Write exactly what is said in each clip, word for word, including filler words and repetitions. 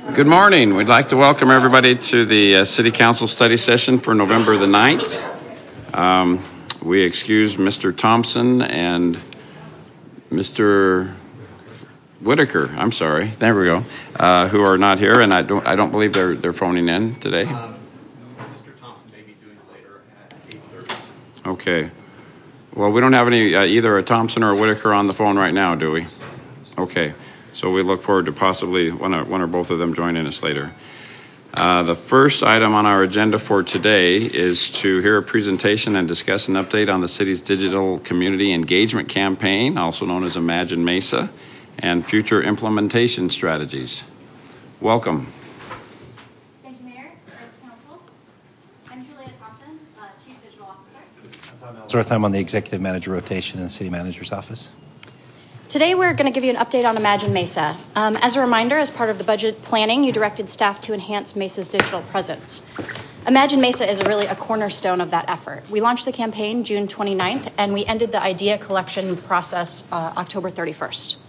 Good morning. We'd like to welcome everybody to the uh, City Council study session for November the ninth. Um, we excuse Mister Thompson and Mister Whitaker, I'm sorry, there we go, uh, who are not here, and I don't I don't believe they're they're phoning in today. Um, Mister Thompson may be doing it later at eight thirty. Okay. Well, we don't have any, uh, either a Thompson or a Whitaker on the phone right now, do we? Okay. So we look forward to possibly one or, one or both of them joining us later. Uh, the first item on our agenda for today is to hear a presentation and discuss an update on the city's digital community engagement campaign, also known as Imagine Mesa, and future implementation strategies. Welcome. Thank you, Mayor, First Council. I'm Julia Thompson, uh, Chief Digital Officer. Ellsworth, I'm on the Executive Manager rotation in the City Manager's office. Today we're going to give you an update on Imagine Mesa. Um, as a reminder, as part of the budget planning, you directed staff to enhance Mesa's digital presence. Imagine Mesa is really a cornerstone of that effort. We launched the campaign June twenty-ninth, and we ended the idea collection process uh, October thirty-first.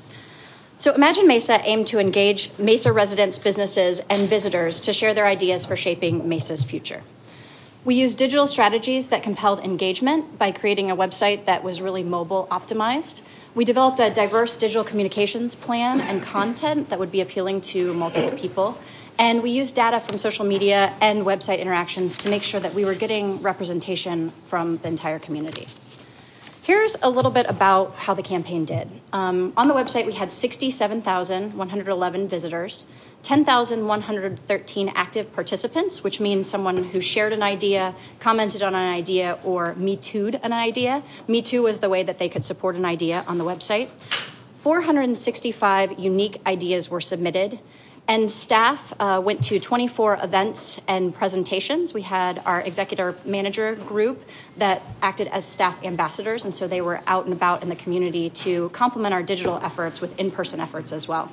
So Imagine Mesa aimed to engage Mesa residents, businesses, and visitors to share their ideas for shaping Mesa's future. We used digital strategies that compelled engagement by creating a website that was really mobile optimized. We developed a diverse digital communications plan and content that would be appealing to multiple people. And we used data from social media and website interactions to make sure that we were getting representation from the entire community. Here's a little bit about how the campaign did. Um, on the website, we had sixty-seven thousand one hundred eleven visitors, ten thousand one hundred thirteen active participants, which means someone who shared an idea, commented on an idea, or Me Too'd an idea. Me Too was the way that they could support an idea on the website. four hundred sixty-five unique ideas were submitted, and staff uh, went to twenty-four events and presentations. We had our executive manager group that acted as staff ambassadors, and so they were out and about in the community to complement our digital efforts with in-person efforts as well.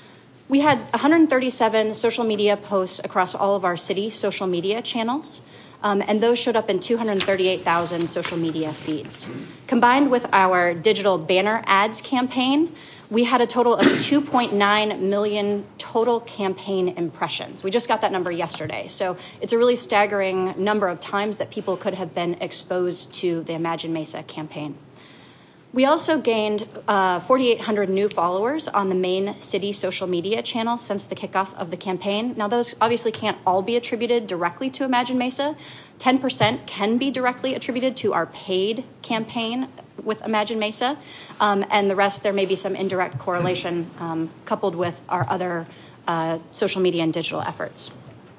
We had one hundred thirty-seven social media posts across all of our city social media channels, um, and those showed up in two hundred thirty-eight thousand social media feeds. Combined with our digital banner ads campaign, we had a total of two point nine million total campaign impressions. We just got that number yesterday, so it's a really staggering number of times that people could have been exposed to the Imagine Mesa campaign. We also gained uh, forty-eight hundred new followers on the main city social media channel since the kickoff of the campaign. Now, those obviously can't all be attributed directly to Imagine Mesa. ten percent can be directly attributed to our paid campaign with Imagine Mesa, um, and the rest, there may be some indirect correlation um, coupled with our other uh, social media and digital efforts.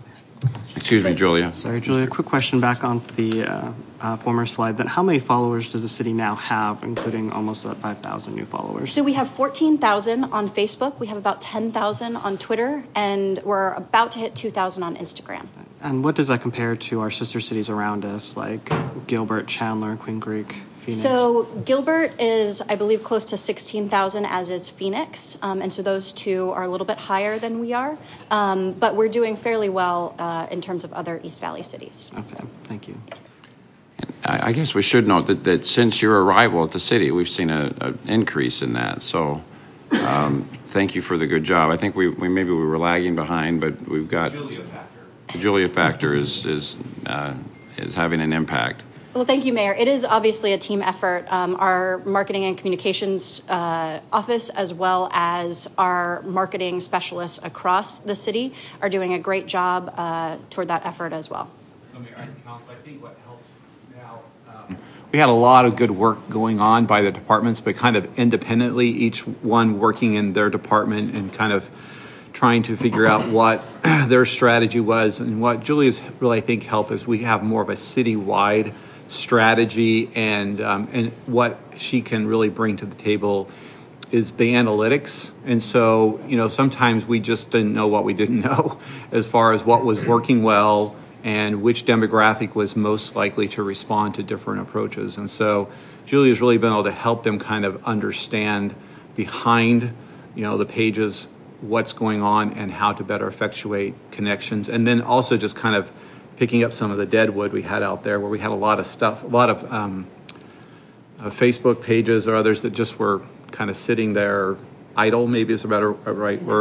Excuse me, Julia. Sorry, Julia, quick question back on the uh, uh, former slide. Then how many followers does the city now have, including almost uh, five thousand new followers? So we have fourteen thousand on Facebook, we have about ten thousand on Twitter, and we're about to hit two thousand on Instagram. And what does that compare to our sister cities around us, like Gilbert, Chandler, Queen Creek, Phoenix? So Gilbert is, I believe, close to sixteen thousand, as is Phoenix. Um, and so those two are a little bit higher than we are. Um, but we're doing fairly well uh, in terms of other East Valley cities. Okay, thank you. I, I guess we should note that, that since your arrival at the city, we've seen an increase in that. So um, thank you for the good job. I think we, we maybe we were lagging behind, but we've got... Julia factor. The Julia factor is, is, uh, is having an impact. Well, thank you, Mayor. It is obviously a team effort. Um, our marketing and communications uh, office, as well as our marketing specialists across the city, are doing a great job uh, toward that effort as well. So, Mayor, Council, I think what helps now, um, we had a lot of good work going on by the departments, but kind of independently, each one working in their department and kind of trying to figure out what their strategy was. And what Julia's really, I think, helped is we have more of a citywide strategy, and um, and what she can really bring to the table is the analytics. And so, you know, sometimes we just didn't know what we didn't know as far as what was working well and which demographic was most likely to respond to different approaches. And so Julia's really been able to help them kind of understand behind, you know, the pages what's going on and how to better effectuate connections. And then also just kind of picking up some of the deadwood we had out there, where we had a lot of stuff, a lot of um, uh, Facebook pages or others that just were kind of sitting there idle, maybe is a better a right word,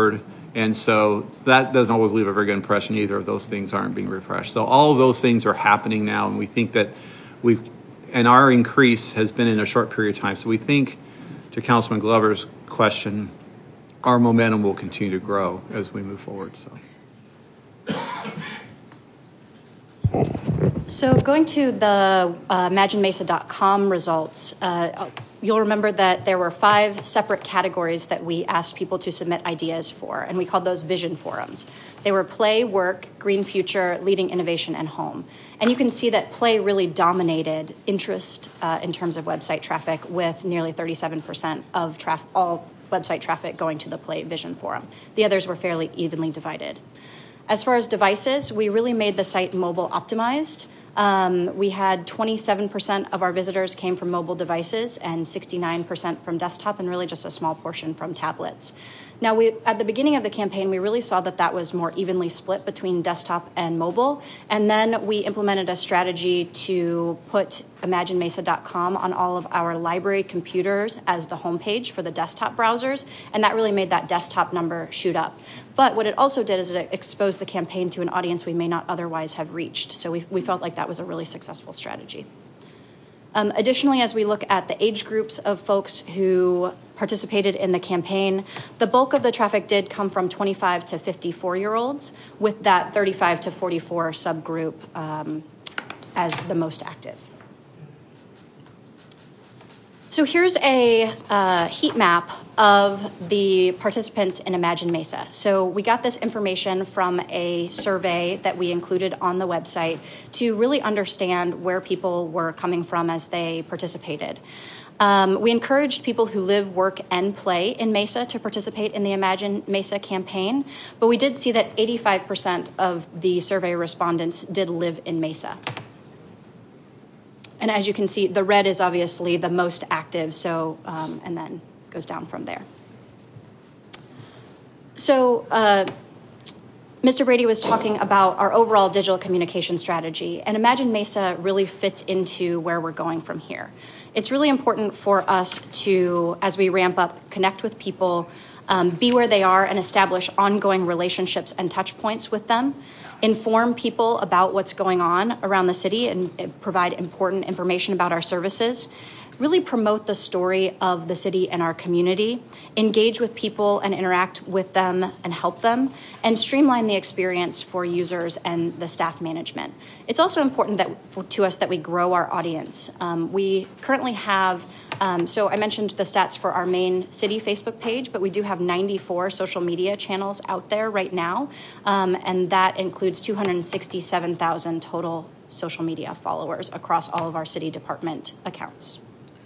And so that doesn't always leave a very good impression either if those things aren't being refreshed. So all of those things are happening now, and we think that we've, and our increase has been in a short period of time. So we think, to Councilman Glover's question, our momentum will continue to grow as we move forward. So. So going to the uh, imagine mesa dot com results, uh, you'll remember that there were five separate categories that we asked people to submit ideas for, and we called those vision forums. They were play, work, green future, leading innovation, and home. And you can see that play really dominated interest uh, in terms of website traffic, with nearly thirty-seven percent of traf- all website traffic going to the play vision forum. The others were fairly evenly divided. As far as devices, we really made the site mobile optimized. Um, we had twenty-seven percent of our visitors came from mobile devices and sixty-nine percent from desktop, and really just a small portion from tablets. Now, we, at the beginning of the campaign, we really saw that that was more evenly split between desktop and mobile, and then we implemented a strategy to put imagine mesa dot com on all of our library computers as the homepage for the desktop browsers, and that really made that desktop number shoot up. But what it also did is it exposed the campaign to an audience we may not otherwise have reached, so we, we felt like that was a really successful strategy. Um, additionally, as we look at the age groups of folks who participated in the campaign, the bulk of the traffic did come from twenty-five to fifty-four-year-olds, with that thirty-five to forty-four subgroup um, as the most active. So here's a uh, heat map of the participants in Imagine Mesa. So we got this information from a survey that we included on the website to really understand where people were coming from as they participated. Um, we encouraged people who live, work, and play in Mesa to participate in the Imagine Mesa campaign, but we did see that eighty-five percent of the survey respondents did live in Mesa. And as you can see, the red is obviously the most active, so um, and then goes down from there. So uh, Mister Brady was talking about our overall digital communication strategy, and Imagine Mesa really fits into where we're going from here. It's really important for us to, as we ramp up, connect with people, um, be where they are, and establish ongoing relationships and touch points with them. Inform people about what's going on around the city and provide important information about our services. Really promote the story of the city and our community, engage with people and interact with them and help them, and streamline the experience for users and the staff management. It's also important that for, to us that we grow our audience. Um, we currently have, um, so I mentioned the stats for our main city Facebook page, but we do have ninety-four social media channels out there right now, um, and that includes two hundred sixty-seven thousand total social media followers across all of our city department accounts.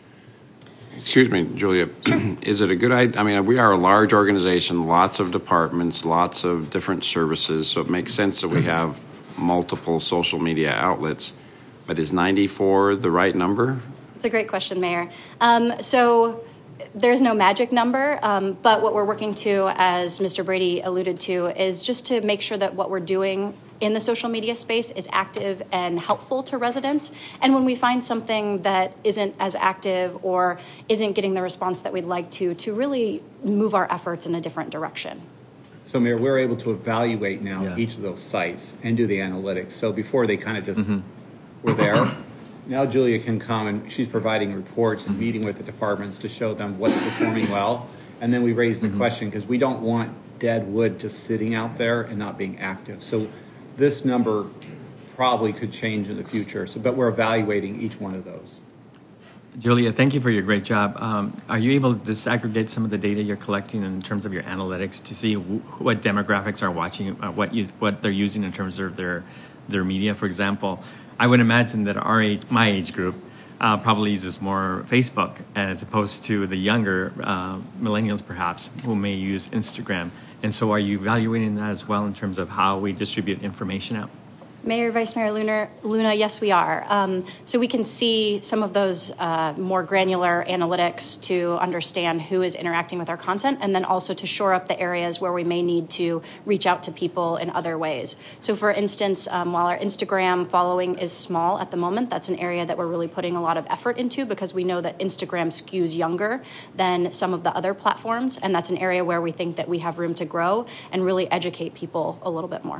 Excuse me, Julia. Is it a good idea? I mean, we are a large organization, lots of departments, lots of different services, so it makes sense that we have multiple social media outlets. But is ninety-four the right number? It's a great question, Mayor. Um, so there's no magic number, um, but what we're working to, as Mister Brady alluded to, is just to make sure that what we're doing in the social media space is active and helpful to residents. And when we find something that isn't as active or isn't getting the response that we'd like to, to really move our efforts in a different direction. So, Mayor, we're able to evaluate now Yeah. each of those sites and do the analytics. So before they kind of just mm-hmm. were there, now Julia can come and she's providing reports and meeting with the departments to show them what's performing well. And then we raise the mm-hmm. question because we don't want dead wood just sitting out there and not being active. So this number probably could change in the future, so, but we're evaluating each one of those. Julia, thank you for your great job. Um, are you able to disaggregate some of the data you're collecting in terms of your analytics to see w- what demographics are watching, uh, what you, what they're using in terms of their their media? For example, I would imagine that our age, my age group uh, probably uses more Facebook as opposed to the younger uh, millennials, perhaps, who may use Instagram. And so are you evaluating that as well in terms of how we distribute information out? Mayor, Vice Mayor Luna, Luna, yes, we are. Um, so we can see some of those uh, more granular analytics to understand who is interacting with our content, and then also to shore up the areas where we may need to reach out to people in other ways. So for instance, um, while our Instagram following is small at the moment, that's an area that we're really putting a lot of effort into because we know that Instagram skews younger than some of the other platforms, and that's an area where we think that we have room to grow and really educate people a little bit more.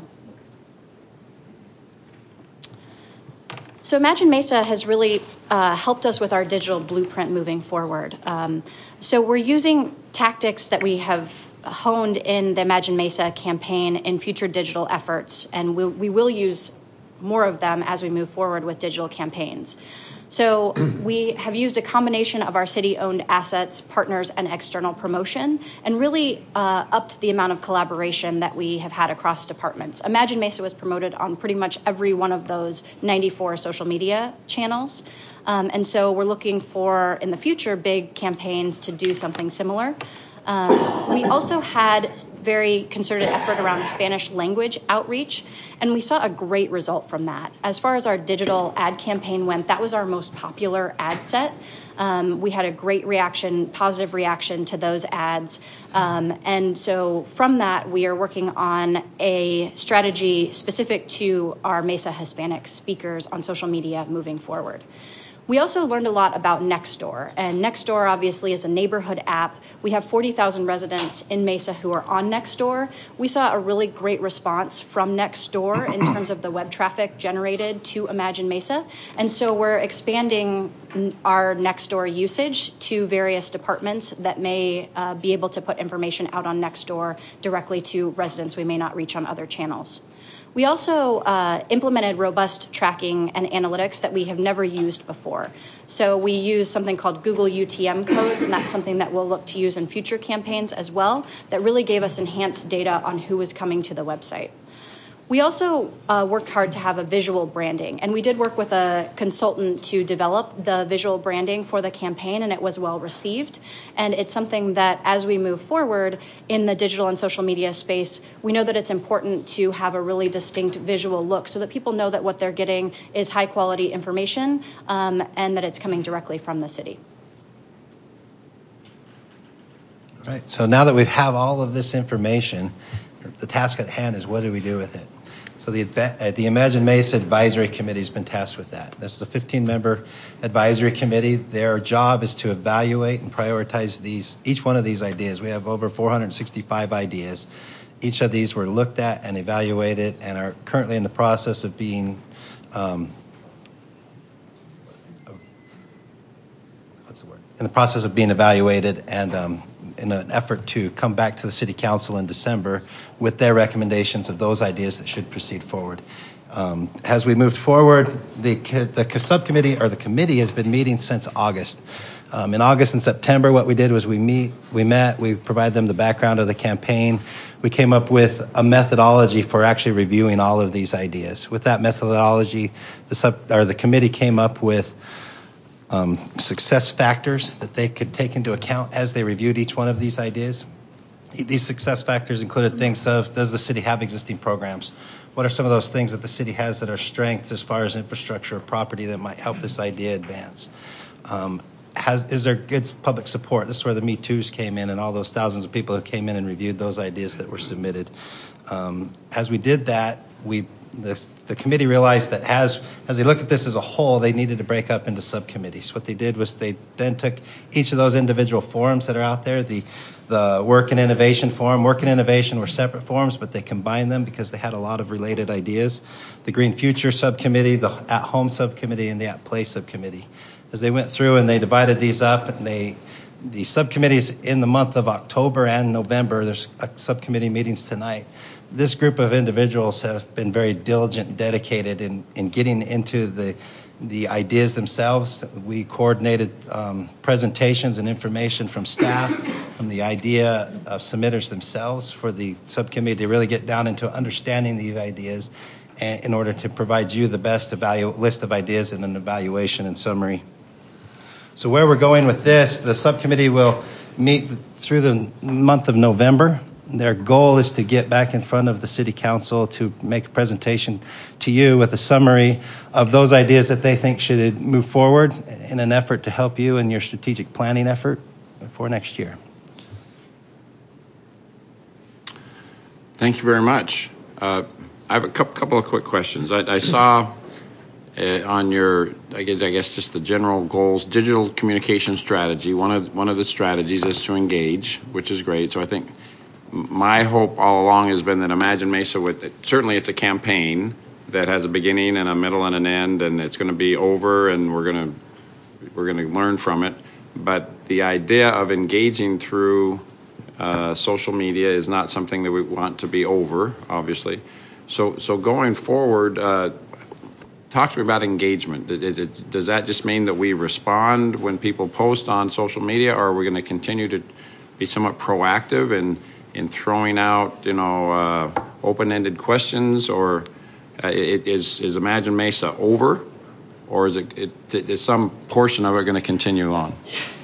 So Imagine Mesa has really uh, helped us with our digital blueprint moving forward. Um, so we're using tactics that we have honed in the Imagine Mesa campaign in future digital efforts, and we, we will use more of them as we move forward with digital campaigns. So we have used a combination of our city-owned assets, partners, and external promotion, and really uh, upped the amount of collaboration that we have had across departments. Imagine Mesa was promoted on pretty much every one of those ninety-four social media channels. Um, and so we're looking for, in the future, big campaigns to do something similar. Um, we also had very concerted effort around Spanish language outreach, and we saw a great result from that. As far as our digital ad campaign went, that was our most popular ad set. Um, we had a great reaction, positive reaction to those ads. Um, and so from that, we are working on a strategy specific to our Mesa Hispanic speakers on social media moving forward. We also learned a lot about Nextdoor, and Nextdoor obviously is a neighborhood app. We have forty thousand residents in Mesa who are on Nextdoor. We saw a really great response from Nextdoor in terms of the web traffic generated to Imagine Mesa, and so we're expanding our Nextdoor usage to various departments that may uh, be able to put information out on Nextdoor directly to residents we may not reach on other channels. We also uh, implemented robust tracking and analytics that we have never used before. So we use something called Google U T M codes, and that's something that we'll look to use in future campaigns as well, that really gave us enhanced data on who was coming to the website. We also uh, worked hard to have a visual branding, and we did work with a consultant to develop the visual branding for the campaign, and it was well received. And it's something that as we move forward in the digital and social media space, we know that it's important to have a really distinct visual look so that people know that what they're getting is high quality information um, and that it's coming directly from the city. All right, so now that we have all of this information, the task at hand is what do we do with it? So the, uh, the Imagine Mesa Advisory Committee has been tasked with that. This is a fifteen-member advisory committee. Their job is to evaluate and prioritize these, each one of these ideas. We have over four hundred sixty-five ideas. Each of these were looked at and evaluated and are currently in the process of being, um, what's the word? In the process of being evaluated and um, in an effort to come back to the City Council in December with their recommendations of those ideas that should proceed forward. Um, as we moved forward, the, the subcommittee or the committee has been meeting since August. Um, in August and September, what we did was we meet, we met, we provided them the background of the campaign. We came up with a methodology for actually reviewing all of these ideas. With that methodology, the sub or the committee came up with Um, success factors that they could take into account as they reviewed each one of these ideas. These success factors included things of, does the city have existing programs? What are some of those things that the city has that are strengths as far as infrastructure or property that might help this idea advance? Um, has, is there good public support? This is where the Me Too's came in and all those thousands of people who came in and reviewed those ideas that were submitted. Um, as we did that, we The, the committee realized that as, as they look at this as a whole, they needed to break up into subcommittees. What they did was they then took each of those individual forums that are out there, the, the Work and Innovation Forum. Work and Innovation were separate forums, but they combined them because they had a lot of related ideas. The Green Future Subcommittee, the At Home Subcommittee, and the At Play Subcommittee. As they went through and they divided these up, and they the subcommittees in the month of October and November, there's a subcommittee meetings tonight. This group of individuals have been very diligent and dedicated in, in getting into the, the ideas themselves. We coordinated um, presentations and information from staff, from the idea of submitters themselves for the subcommittee to really get down into understanding these ideas and, in order to provide you the best evalu- list of ideas and an evaluation and summary. So where we're going with this, the subcommittee will meet through the month of November. Their goal is to get back in front of the City Council to make a presentation to you with a summary of those ideas that they think should move forward in an effort to help you in your strategic planning effort for next year. Thank you very much. Uh, I have a couple, couple of quick questions. I, I saw uh, on your, I guess, I guess, just the general goals, digital communication strategy. One of one of the strategies is to engage, which is great. So I think my hope all along has been that Imagine Mesa would, certainly it's a campaign that has a beginning and a middle and an end, and it's going to be over, and we're going to we're going to learn from it. But the idea of engaging through uh, social media is not something that we want to be over, obviously. So, so going forward, uh, talk to me about engagement. Is it, does that just mean that we respond when people post on social media, or are we going to continue to be somewhat proactive in in throwing out, you know, uh, open-ended questions, or uh, it, is is Imagine Mesa over, or is it, it is some portion of it going to continue on?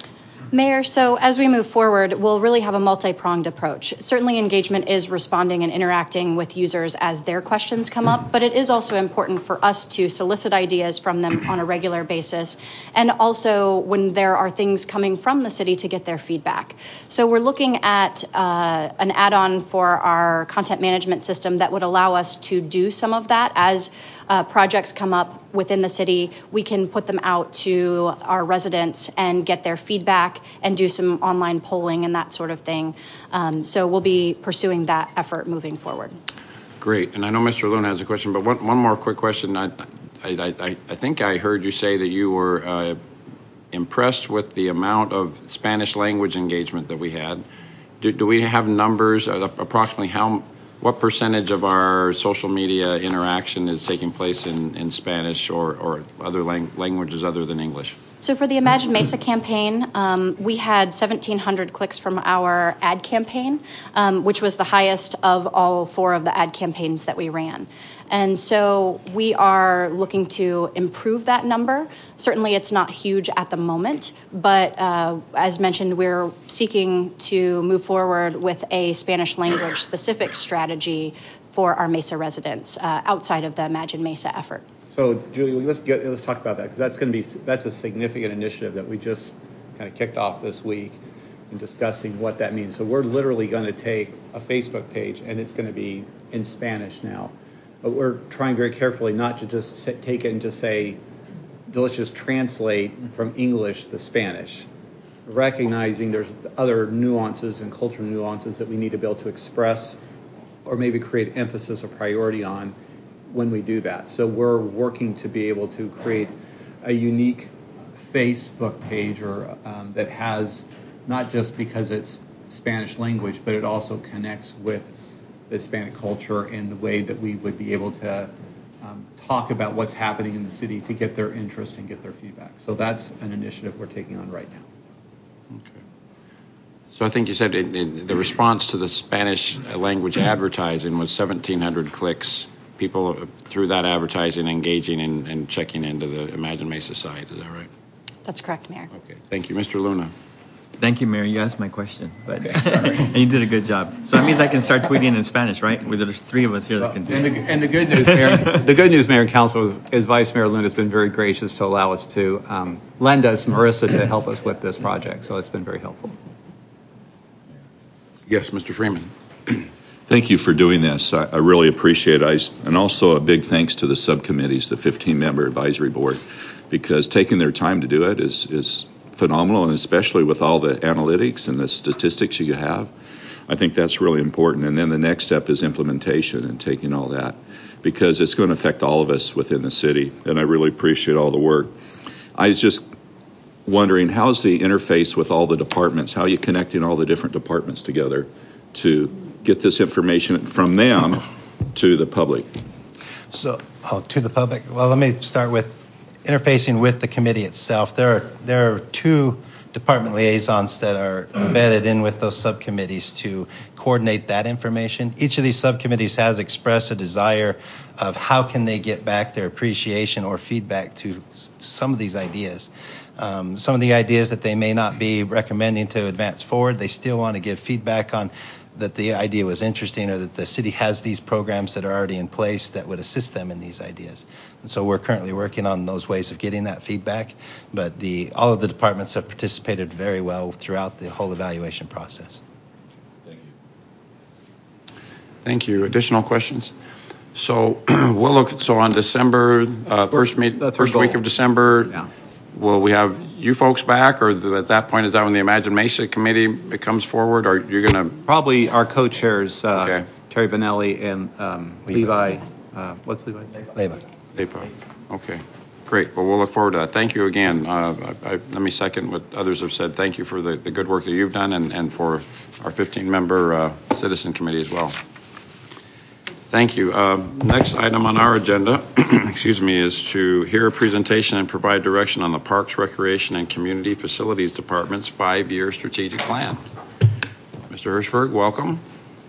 Mayor, so as we move forward, we'll really have a multi-pronged approach. Certainly engagement is responding and interacting with users as their questions come up, but it is also important for us to solicit ideas from them on a regular basis, and also when there are things coming from the city to get their feedback. So we're looking at uh, an add-on for our content management system that would allow us to do some of that as uh, projects come up within the city. We can put them out to our residents and get their feedback and do some online polling and that sort of thing. Um, so we'll be pursuing that effort moving forward. Great. And I know Mister Luna has a question, but one, one more quick question. I, I, I, I think I heard you say that you were uh, impressed with the amount of Spanish language engagement that we had. Do, do we have numbers, uh, approximately how what percentage of our social media interaction is taking place in, in Spanish or, or other lang- languages other than English? So for the Imagine Mesa campaign, um, we had seventeen hundred clicks from our ad campaign, um, which was the highest of all four of the ad campaigns that we ran. And so we are looking to improve that number. Certainly it's not huge at the moment, but uh, as mentioned, we're seeking to move forward with a Spanish language specific strategy for our Mesa residents uh, outside of the Imagine Mesa effort. So, Julie, let's get let's talk about that, because that's going to be that's a significant initiative that we just kind of kicked off this week in discussing what that means. So we're literally going to take a Facebook page and it's going to be in Spanish now, but we're trying very carefully not to just take it and just say, let's just translate from English to Spanish, recognizing there's other nuances and cultural nuances that we need to be able to express or maybe create emphasis or priority on when we do that. So we're working to be able to create a unique Facebook page or um, that has, not just because it's Spanish language, but it also connects with the Hispanic culture and the way that we would be able to um, talk about what's happening in the city to get their interest and get their feedback. So that's an initiative we're taking on right now. Okay. So I think you said in, in the response to the Spanish language advertising was seventeen hundred clicks. People through that advertising engaging and, and checking into the Imagine Mesa site. Is that right? That's correct, Mayor. Okay. Thank you. Mister Luna. Thank you, Mayor. You asked my question, but and you did a good job. So that means I can start tweeting in Spanish, right? Well, there's three of us here that can do and it. the, and the good news, Mayor, the good news, Mayor and Council, is, is Vice Mayor Luna has been very gracious to allow us to um, lend us Marissa to help us with this project. So it's been very helpful. Yes, Mister Freeman. Thank you for doing this. I, I really appreciate it. I, and also a big thanks to the subcommittees, the fifteen-member advisory board, because taking their time to do it is, is phenomenal, and especially with all the analytics and the statistics you have. I think that's really important. And then the next step is implementation and taking all that, because it's going to affect all of us within the city, and I really appreciate all the work. I was just wondering, how's the interface with all the departments? How are you connecting all the different departments together to get this information from them to the public? So, oh, to the public. Well, let me start with interfacing with the committee itself. There are there are two department liaisons that are embedded in with those subcommittees to coordinate that information. Each of these subcommittees has expressed a desire of how can they get back their appreciation or feedback to, to some of these ideas. Um, some of the ideas that they may not be recommending to advance forward, they still want to give feedback on that the idea was interesting, or that the city has these programs that are already in place that would assist them in these ideas. And so we're currently working on those ways of getting that feedback, but the all of the departments have participated very well throughout the whole evaluation process. Thank you. Thank you. Additional questions? So we'll look, so on December, uh, first meet, That's our first week goal. of December, Yeah. will we have you folks back, or th- at that point, is that when the Imagine Mesa committee comes forward, or you're going to, Probably our co-chairs, uh, Okay. Terry Benelli and um, Levi, uh, what's Levi's name? Leva. okay, great. Well, we'll look forward to that. Thank you again. Uh, I, I, let me second what others have said. Thank you for the, the good work that you've done, and, and for our fifteen-member uh, citizen committee as well. Thank you. Uh, next item on our agenda, excuse me, is to hear a presentation and provide direction on the Parks, Recreation, and Community Facilities Department's five-year strategic plan. Mister Hirschberg, welcome.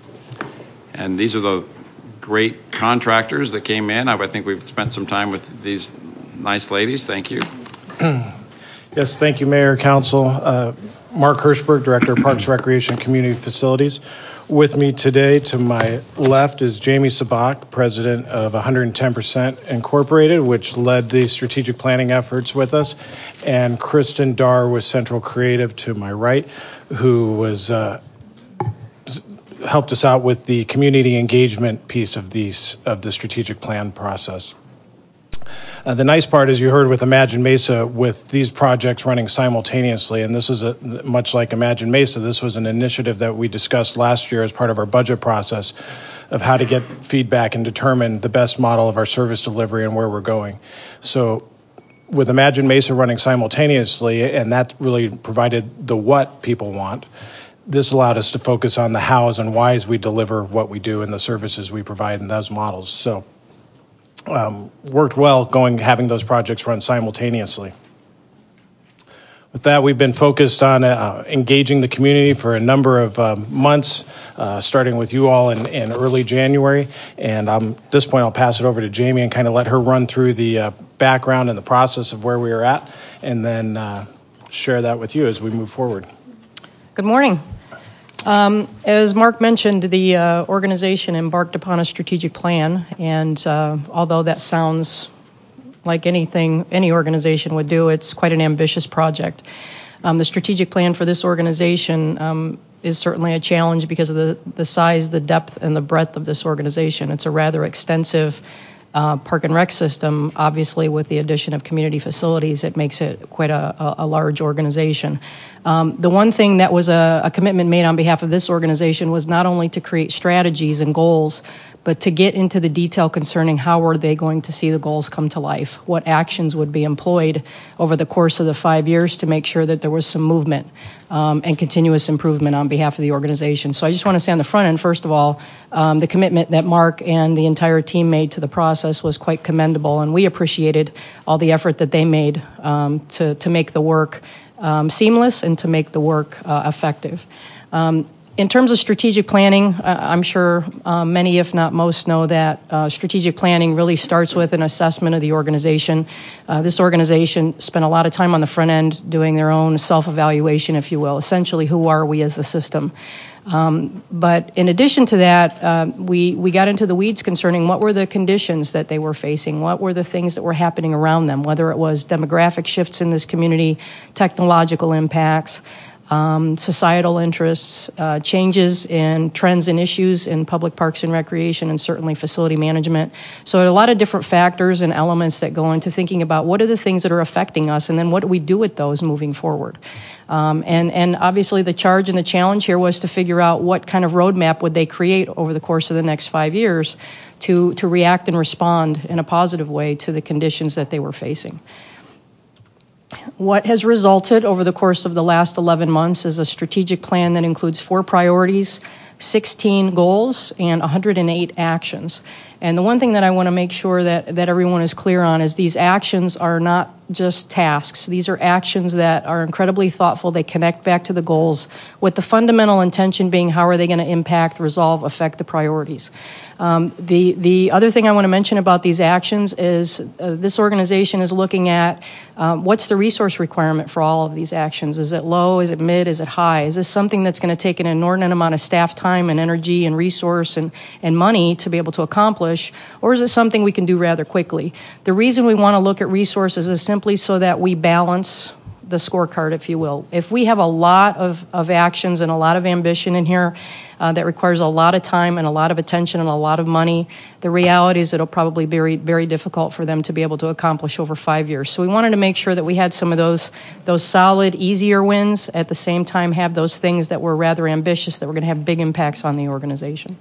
And these are the great contractors that came in. I, I think we've spent some time with these nice ladies. Thank you. Yes, thank you, Mayor, Council. Uh, Mark Hirschberg, Director of Parks, Recreation, and Community Facilities. With me today, to my left, is Jamie Sabak, President of one hundred ten percent Incorporated, which led the strategic planning efforts with us, and Kristen Dar with Central Creative to my right, who was uh, helped us out with the community engagement piece of these of the strategic plan process. Uh, the nice part is, you heard with Imagine Mesa, with these projects running simultaneously, and this is a, much like Imagine Mesa, this was an initiative that we discussed last year as part of our budget process of how to get feedback and determine the best model of our service delivery and where we're going. So with Imagine Mesa running simultaneously, and that really provided the what people want, this allowed us to focus on the hows and whys we deliver what we do and the services we provide in those models. So Um, worked well going having those projects run simultaneously. With that, we've been focused on uh, engaging the community for a number of um, months, uh, starting with you all in, in early January. And um, at this point, I'll pass it over to Jamie and kind of let her run through the uh, background and the process of where we are at, and then uh, share that with you as we move forward. Good morning. Um, as Mark mentioned, the uh, organization embarked upon a strategic plan, and uh, although that sounds like anything any organization would do, it's quite an ambitious project. Um, the strategic plan for this organization um, is certainly a challenge because of the, the size, the depth, and the breadth of this organization. It's a rather extensive uh, park and rec system. Obviously, with the addition of community facilities, it makes it quite a, a, a large organization. Um, the one thing that was a, a commitment made on behalf of this organization was not only to create strategies and goals, but to get into the detail concerning how are they going to see the goals come to life, what actions would be employed over the course of the five years to make sure that there was some movement um, and continuous improvement on behalf of the organization. So I just want to say on the front end, first of all, um, the commitment that Mark and the entire team made to the process was quite commendable, and we appreciated all the effort that they made um, to, to make the work Um, seamless and to make the work uh, effective. Um, in terms of strategic planning, uh, I'm sure uh, many, if not most, know that uh, strategic planning really starts with an assessment of the organization. Uh, this organization spent a lot of time on the front end doing their own self-evaluation, if you will. Essentially, who are we as a system? Um, but in addition to that, uh, we, we got into the weeds concerning what were the conditions that they were facing, what were the things that were happening around them, whether it was demographic shifts in this community, technological impacts, um, societal interests, uh, changes in trends and issues in public parks and recreation, and certainly facility management. So a lot of different factors and elements that go into thinking about what are the things that are affecting us, and then what do we do with those moving forward. Um, and, and obviously the charge and the challenge here was to figure out what kind of roadmap would they create over the course of the next five years to, to react and respond in a positive way to the conditions that they were facing. What has resulted over the course of the last eleven months is a strategic plan that includes four priorities, sixteen goals, and one hundred eight actions. And the one thing that I want to make sure that, that everyone is clear on is these actions are not just tasks. These are actions that are incredibly thoughtful. They connect back to the goals, with the fundamental intention being how are they going to impact, resolve, affect the priorities. Um, the, the other thing I want to mention about these actions is uh, this organization is looking at um, what's the resource requirement for all of these actions. Is it low? Is it mid? Is it high? Is this something that's going to take an inordinate amount of staff time and energy and resource and, and money to be able to accomplish? Or is it something we can do rather quickly? The reason we want to look at resources is simply so that we balance the scorecard, if you will. If we have a lot of, of actions and a lot of ambition in here uh, that requires a lot of time and a lot of attention and a lot of money, the reality is it'll probably be very, very difficult for them to be able to accomplish over five years. So we wanted to make sure that we had some of those, those solid, easier wins, at the same time have those things that were rather ambitious that were going to have big impacts on the organization.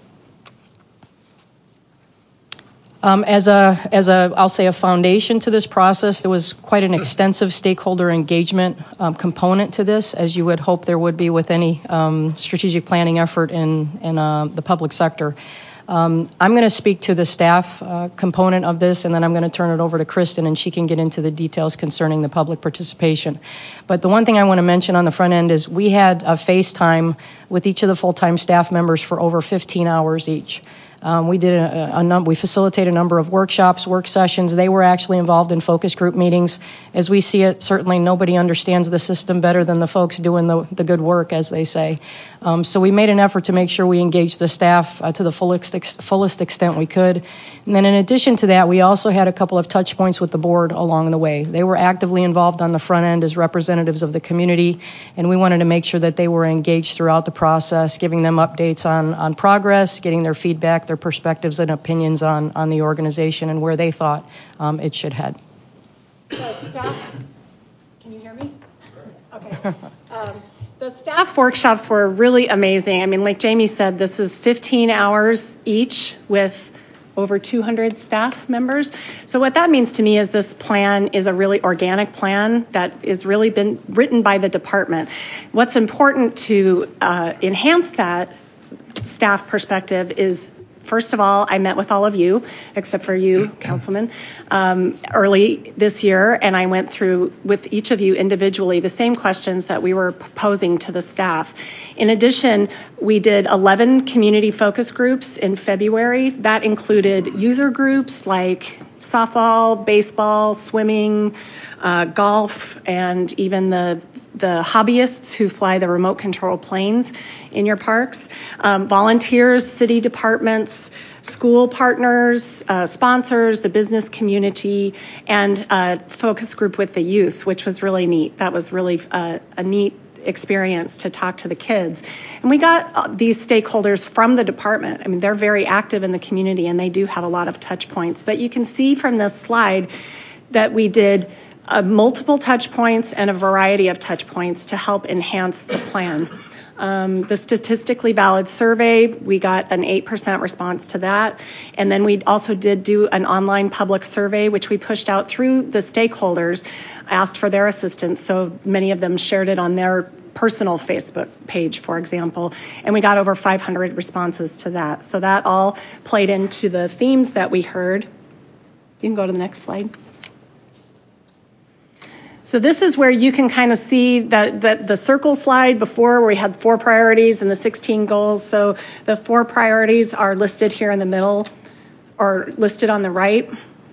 Um, as a, as a, I'll say a foundation to this process, there was quite an extensive stakeholder engagement um, component to this, as you would hope there would be with any um, strategic planning effort in, in uh, the public sector. Um, I'm going to speak to the staff uh, component of this, and then I'm going to turn it over to Kristen, and she can get into the details concerning the public participation. But the one thing I want to mention on the front end is we had a FaceTime with each of the full-time staff members for over fifteen hours each. Um, we did a, a num- we facilitated a number of workshops, work sessions. They were actually involved in focus group meetings. As we see it, certainly nobody understands the system better than the folks doing the, the good work, as they say. Um, so we made an effort to make sure we engaged the staff uh, to the fullest, ex- fullest extent we could. And then in addition to that, we also had a couple of touch points with the board along the way. They were actively involved on the front end as representatives of the community, and we wanted to make sure that they were engaged throughout the process, giving them updates on, on progress, getting their feedback, their perspectives and opinions on, on the organization and where they thought um, it should head. The staff, can you hear me? Okay. Um, the staff workshops were really amazing. I mean, like Jamie said, this is fifteen hours each with over two hundred staff members. So what that means to me is this plan is a really organic plan that is really been written by the department. What's important to uh, enhance that staff perspective is, first of all, I met with all of you, except for you, Councilman, um, early this year, and I went through with each of you individually the same questions that we were posing to the staff. In addition, we did eleven community focus groups in February. That included user groups like softball, baseball, swimming, uh, golf, and even the the hobbyists who fly the remote control planes in your parks, um, volunteers, city departments, school partners, uh, sponsors, the business community, and a focus group with the youth, which was really neat. That was really uh, a neat experience to talk to the kids. And we got these stakeholders from the department. I mean, they're very active in the community and they do have a lot of touch points. But you can see from this slide that we did uh, multiple touch points and a variety of touch points to help enhance the plan. Um, the statistically valid survey, we got an eight percent response to that. And then we also did do an online public survey, which we pushed out through the stakeholders, asked for their assistance. So many of them shared it on their personal Facebook page, for example, and we got over five hundred responses to that. So that all played into the themes that we heard. You can go to the next slide. So this is where you can kind of see the, the, the circle slide before, where we had four priorities and the sixteen goals. So the four priorities are listed here in the middle, or listed on the right.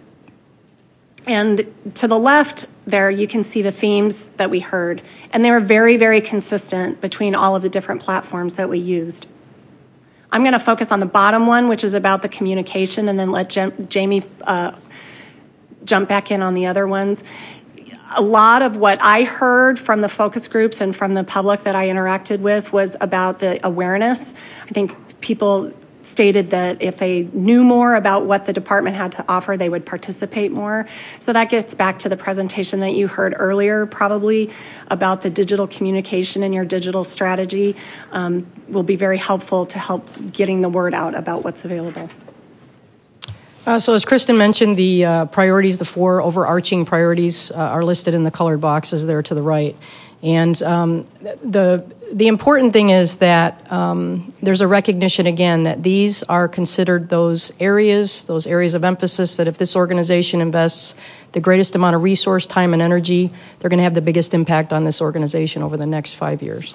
And to the left there, you can see the themes that we heard. And they were very, very consistent between all of the different platforms that we used. I'm going to focus on the bottom one, which is about the communication, and then let Jem- Jamie uh, jump back in on the other ones. A lot of what I heard from the focus groups and from the public that I interacted with was about the awareness. I think people stated that if they knew more about what the department had to offer, they would participate more. So that gets back to the presentation that you heard earlier, probably about the digital communication and your digital strategy um, will be very helpful to help getting the word out about what's available. Uh, so as Kristen mentioned, the uh, priorities, the four overarching priorities uh, are listed in the colored boxes there to the right. And um, the, the important thing is that um, there's a recognition, again, that these are considered those areas, those areas of emphasis that if this organization invests the greatest amount of resource, time, and energy, they're going to have the biggest impact on this organization over the next five years.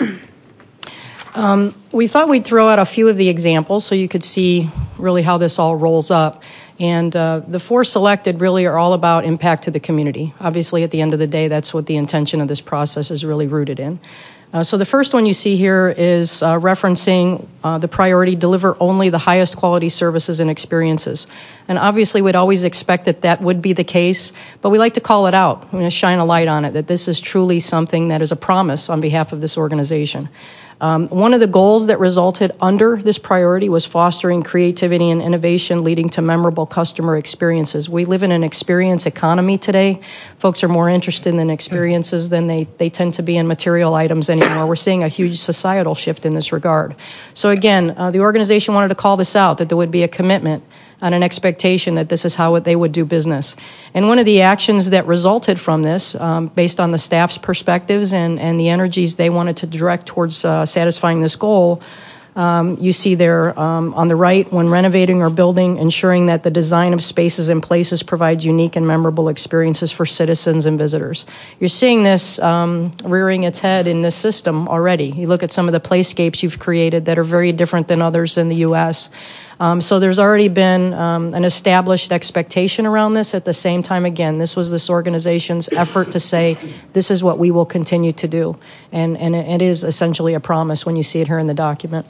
Um, we thought we'd throw out a few of the examples so you could see really how this all rolls up. And uh, the four selected really are all about impact to the community. Obviously, at the end of the day, that's what the intention of this process is really rooted in. Uh, so the first one you see here is uh, referencing uh, the priority, deliver only the highest quality services and experiences. And obviously, we'd always expect that that would be the case, but we like to call it out, we want to shine a light on it, that this is truly something that is a promise on behalf of this organization. Um, one of the goals that resulted under this priority was fostering creativity and innovation, leading to memorable customer experiences. We live in an experience economy today. Folks are more interested in experiences than they, they tend to be in material items anymore. We're seeing a huge societal shift in this regard. So again, uh, the organization wanted to call this out, that there would be a commitment and an expectation that this is how they would do business. And one of the actions that resulted from this, um, based on the staff's perspectives and, and the energies they wanted to direct towards uh, satisfying this goal, um, you see there um, on the right, when renovating or building, ensuring that the design of spaces and places provides unique and memorable experiences for citizens and visitors. You're seeing this um, rearing its head in this system already. You look at some of the playscapes you've created that are very different than others in the U S Um, so there's already been um, an established expectation around this. At the same time, again, this was this organization's effort to say, this is what we will continue to do. And, and it is essentially a promise when you see it here in the document.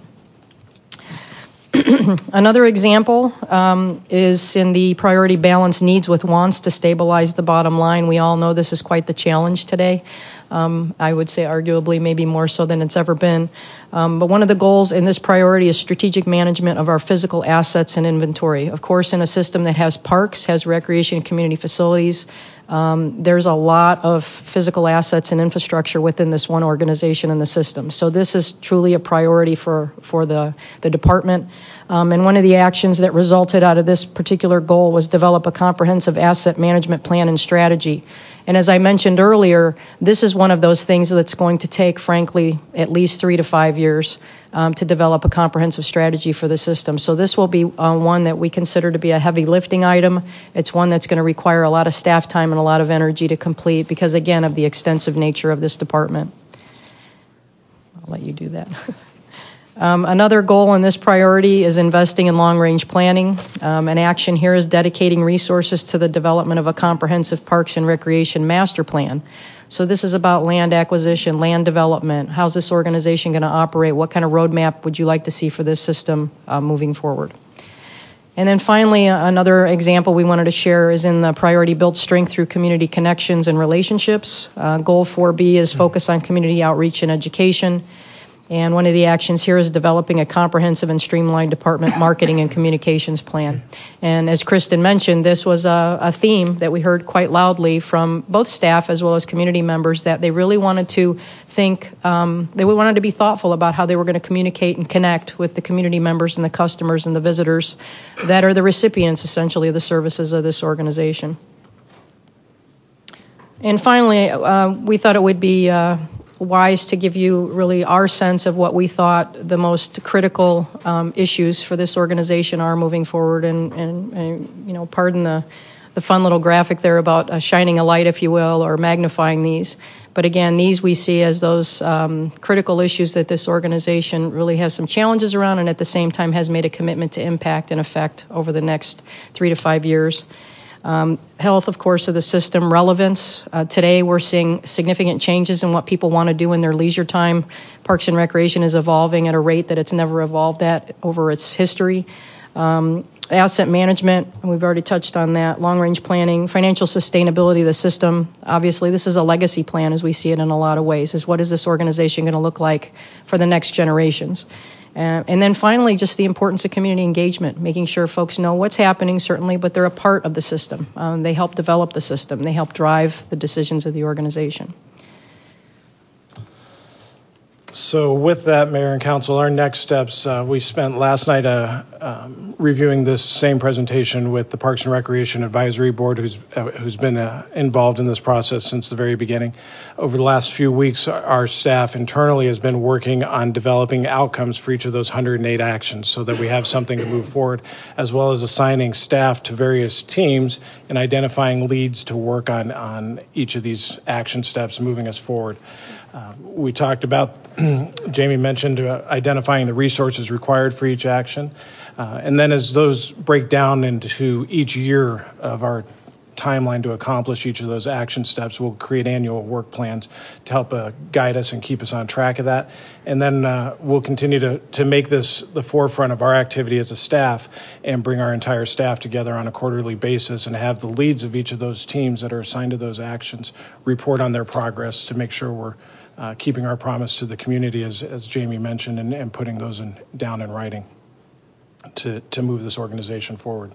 Another example um, is in the priority balance needs with wants to stabilize the bottom line. We all know this is quite the challenge today. Um, I would say arguably maybe more so than it's ever been. Um, but one of the goals in this priority is strategic management of our physical assets and inventory. Of course, in a system that has parks, has recreation and community facilities, um, there's a lot of physical assets and infrastructure within this one organization and the system. So this is truly a priority for, for the, the department. Um, and one of the actions that resulted out of this particular goal was develop a comprehensive asset management plan and strategy. And as I mentioned earlier, this is one of those things that's going to take, frankly, at least three to five years um, to develop a comprehensive strategy for the system. So this will be uh, one that we consider to be a heavy lifting item. It's one that's going to require a lot of staff time and a lot of energy to complete because, again, of the extensive nature of this department. I'll let you do that. Um, another goal in this priority is investing in long-range planning. Um, an action here is dedicating resources to the development of a comprehensive parks and recreation master plan. So this is about land acquisition, land development. How's this organization going to operate? What kind of roadmap would you like to see for this system uh, moving forward? And then finally, uh, another example we wanted to share is in the priority build strength through community connections and relationships. Uh, goal four B is focus on community outreach and education. And one of the actions here is developing a comprehensive and streamlined department marketing and communications plan. And as Kristen mentioned, this was a, a theme that we heard quite loudly from both staff as well as community members, that they really wanted to think, um, they wanted to be thoughtful about how they were going to communicate and connect with the community members and the customers and the visitors that are the recipients, essentially, of the services of this organization. And finally, uh, we thought it would be uh, wise to give you really our sense of what we thought the most critical um, issues for this organization are moving forward. And, and, and you know, pardon the, the fun little graphic there about uh, shining a light, if you will, or magnifying these. But again, these we see as those um, critical issues that this organization really has some challenges around, and at the same time has made a commitment to impact and affect over the next three to five years. Um, health, of course, of the system. Relevance. Uh, today, we're seeing significant changes in what people want to do in their leisure time. Parks and Recreation is evolving at a rate that it's never evolved at over its history. Um, asset management, and we've already touched on that. Long-range planning. Financial sustainability of the system. Obviously, this is a legacy plan as we see it in a lot of ways. Is what is this organization going to look like for the next generations? Uh, and then finally, just the importance of community engagement, making sure folks know what's happening, certainly, but they're a part of the system. Um, they help develop the system. They help drive the decisions of the organization. So with that, Mayor and Council, our next steps, uh, we spent last night a, um, reviewing this same presentation with the Parks and Recreation Advisory Board, who's uh, who's been uh, involved in this process since the very beginning. Over the last few weeks, our staff internally has been working on developing outcomes for each of those one hundred eight actions so that we have something to move forward, as well as assigning staff to various teams and identifying leads to work on, on each of these action steps moving us forward. Uh, we talked about, Jamie mentioned uh, identifying the resources required for each action. Uh, and then as those break down into each year of our timeline to accomplish each of those action steps, we'll create annual work plans to help uh, guide us and keep us on track of that. And then uh, we'll continue to, to make this the forefront of our activity as a staff and bring our entire staff together on a quarterly basis and have the leads of each of those teams that are assigned to those actions report on their progress to make sure we're Uh, keeping our promise to the community, as, as Jamie mentioned, and, and putting those in, down in writing to, to move this organization forward.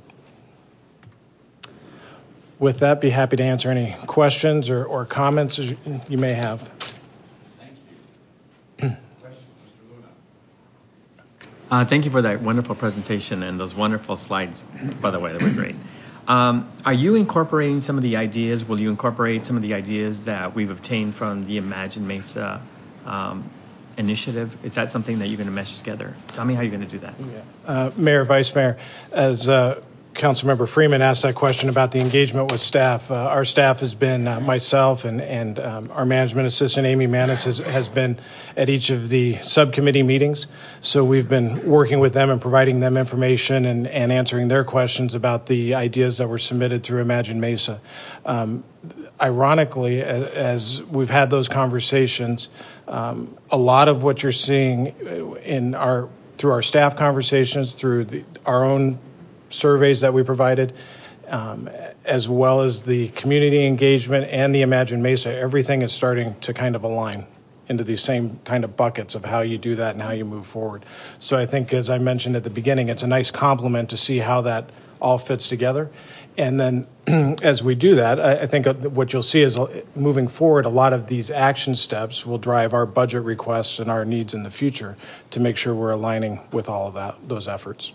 With that, be happy to answer any questions or, or comments you, you may have. Thank you. Questions, Mister Luna? Uh, thank you for that wonderful presentation and those wonderful slides, by the way, that were great. Um, are you incorporating some of the ideas? Will you incorporate some of the ideas that we've obtained from the Imagine Mesa um, initiative? Is that something that you're going to mesh together? Tell me how you're going to do that. Yeah. Uh, Mayor, Vice Mayor, as uh, Councilmember Freeman asked that question about the engagement with staff, uh, our staff has been, uh, myself and, and um, our management assistant, Amy Manis, has, has been at each of the subcommittee meetings. So we've been working with them and providing them information and, and answering their questions about the ideas that were submitted through Imagine Mesa. Um, ironically, as we've had those conversations, um, a lot of what you're seeing in our through our staff conversations, through the, our own surveys that we provided, um, as well as the community engagement and the Imagine Mesa, everything is starting to kind of align into these same kind of buckets of how you do that and how you move forward. So I think, as I mentioned at the beginning, it's a nice compliment to see how that all fits together. And then as we do that, I, I think what you'll see is moving forward, a lot of these action steps will drive our budget requests and our needs in the future to make sure we're aligning with all of that, those efforts.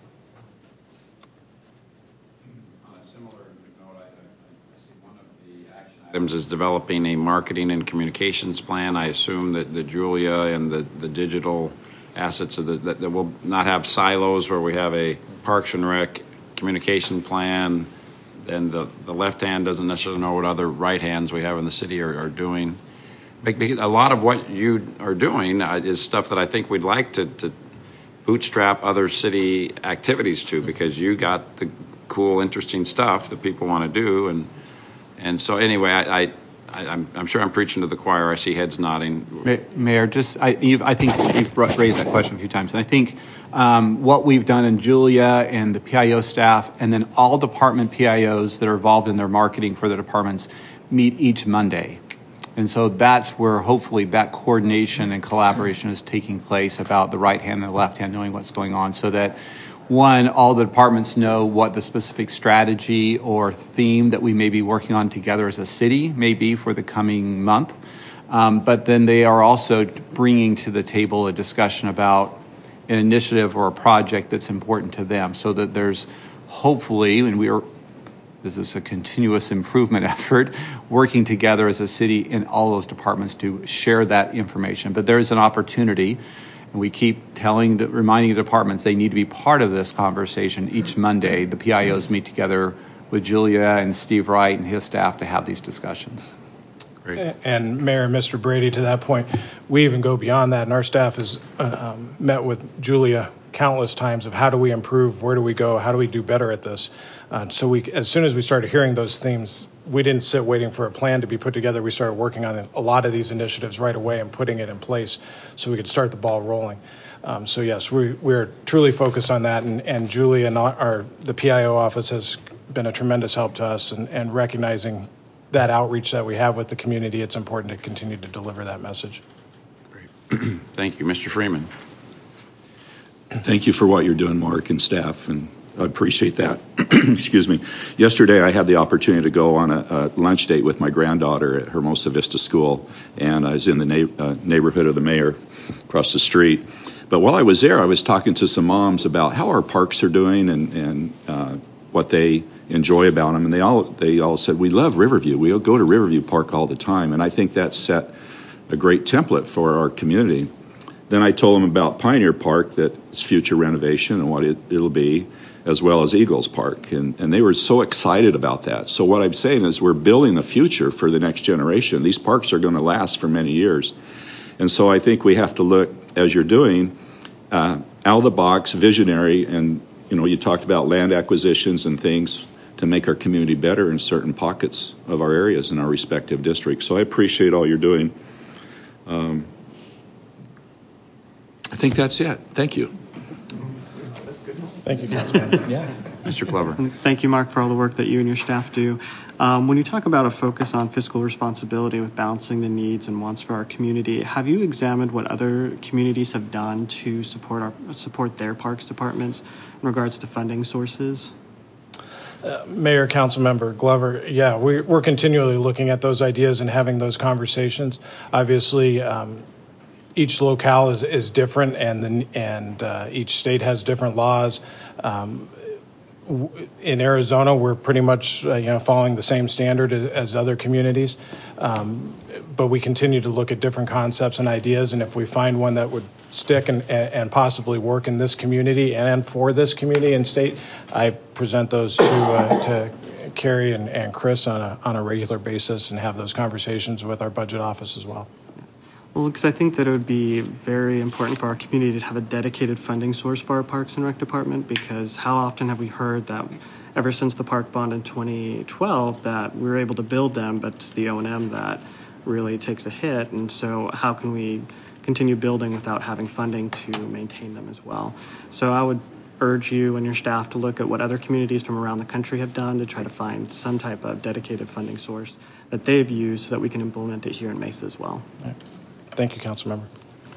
Items is developing a marketing and communications plan. I assume that the Julia and the, the digital assets of the, that, that will not have silos where we have a Parks and Rec communication plan, and the, the left hand doesn't necessarily know what other right hands we have in the city are, are doing. A lot of what you are doing is stuff that I think we'd like to, to bootstrap other city activities to, because you got the cool, interesting stuff that people want to do. And And so anyway, I, I, I'm, I'm sure I'm preaching to the choir. I see heads nodding. Mayor, just I, you've, I think you've raised that question a few times. And I think um, what we've done in Julia and the P I O staff, and then all department P I Os that are involved in their marketing for the departments, meet each Monday. And so that's where hopefully that coordination and collaboration is taking place about the right hand and the left hand knowing what's going on, so that one, all the departments know what the specific strategy or theme that we may be working on together as a city may be for the coming month. Um, but then they are also bringing to the table a discussion about an initiative or a project that's important to them, so that there's hopefully, and we are, this is a continuous improvement effort, working together as a city in all those departments to share that information. But there is an opportunity. And we keep telling, the, reminding the departments they need to be part of this conversation each Monday. The P I Os meet together with Julia and Steve Wright and his staff to have these discussions. Great. And Mayor and Mister Brady, to that point, we even go beyond that, and our staff has uh, um, met with Julia countless times of how do we improve, where do we go, how do we do better at this. Uh, so we, as soon as we started hearing those themes, we didn't sit waiting for a plan to be put together. We started working on a lot of these initiatives right away and putting it in place so we could start the ball rolling. Um, so yes, we, we're truly focused on that, and, and Julie and our, our the P I O office has been a tremendous help to us, and, and recognizing that outreach that we have with the community, it's important to continue to deliver that message. Great. Thank you. Mister Freeman. Thank you for what you're doing, Mark and staff, and I appreciate that. Excuse me. Yesterday, I had the opportunity to go on a, a lunch date with my granddaughter at Hermosa Vista School, and I was in the na- uh, neighborhood of the mayor across the street. But while I was there, I was talking to some moms about how our parks are doing and, and uh, what they enjoy about them. And they all, they all said, we love Riverview. We go to Riverview Park all the time. And I think that set a great template for our community. Then I told them about Pioneer Park, that it's future renovation and what it, it'll be, as well as Eagles Park. And, and they were so excited about that. So what I'm saying is we're building the future for the next generation. These parks are going to last for many years. And so I think we have to look, as you're doing, uh, out of the box, visionary, and you know, you talked about land acquisitions and things to make our community better in certain pockets of our areas in our respective districts. So I appreciate all you're doing. Um, I think that's it. Thank you. Thank you, Councilman. Yeah. Mister Glover. Thank you, Mark, for all the work that you and your staff do. Um, when you talk about a focus on fiscal responsibility with balancing the needs and wants for our community, have you examined what other communities have done to support our support their parks departments in regards to funding sources? Uh, Mayor, Councilmember Glover, yeah, we, we're continually looking at those ideas and having those conversations. Obviously, um, each locale is, is different, and the, and uh, each state has different laws. Um, in Arizona, we're pretty much uh, you know following the same standard as, as other communities, um, but we continue to look at different concepts and ideas. And if we find one that would stick and, and possibly work in this community and for this community and state, I present those to uh, to Carrie and, and Chris on a on a regular basis and have those conversations with our budget office as well. Well, because I think that it would be very important for our community to have a dedicated funding source for our Parks and Rec department, because how often have we heard that ever since the park bond in twenty twelve that we were able to build them, but it's the O and M that really takes a hit. And so how can we continue building without having funding to maintain them as well? So I would urge you and your staff to look at what other communities from around the country have done to try to find some type of dedicated funding source that they've used so that we can implement it here in Mesa as well. Right. Thank you, Councilmember.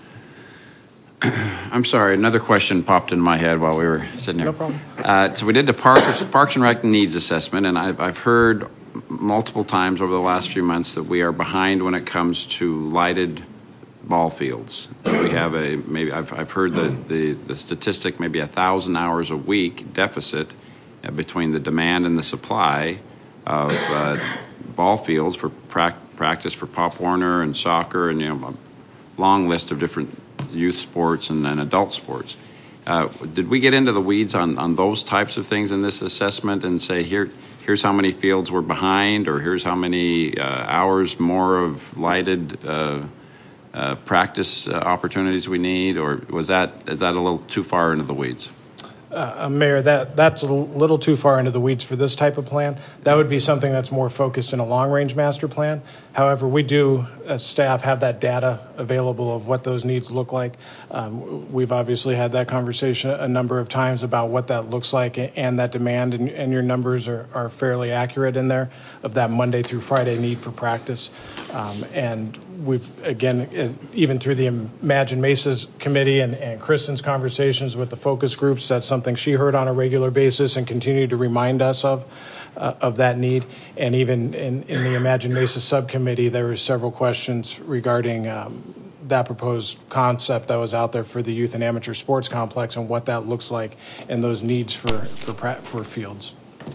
I'm sorry, another question popped in my head while we were sitting here. No problem. Uh, so we did the Parks, Parks and Rec needs assessment, and I've, I've heard multiple times over the last few months that we are behind when it comes to lighted ball fields. We have a, maybe I've, I've heard the, the, the statistic, maybe a thousand hours a week deficit uh, between the demand and the supply of uh, ball fields for pra- practice for Pop Warner and soccer and, you know, long list of different youth sports and, and adult sports. Uh, did we get into the weeds on, on those types of things in this assessment and say, here, here's how many fields we're behind, or here's how many uh, hours more of lighted uh, uh, practice uh, opportunities we need, or was that, is that a little too far into the weeds? Uh, Mayor, that, that's a little too far into the weeds for this type of plan. That would be something that's more focused in a long-range master plan. However, we do, as staff, have that data available of what those needs look like. Um, we've obviously had that conversation a number of times about what that looks like and that demand, and, and your numbers are, are fairly accurate in there of that Monday through Friday need for practice. Um, and we've, again, even through the Imagine Mesas committee and, and Kristen's conversations with the focus groups, that's something she heard on a regular basis and continued to remind us of, uh, of that need. And even in, in the Imagine Mesa subcommittee, there were several questions regarding um, that proposed concept that was out there for the youth and amateur sports complex and what that looks like and those needs for, for, for fields.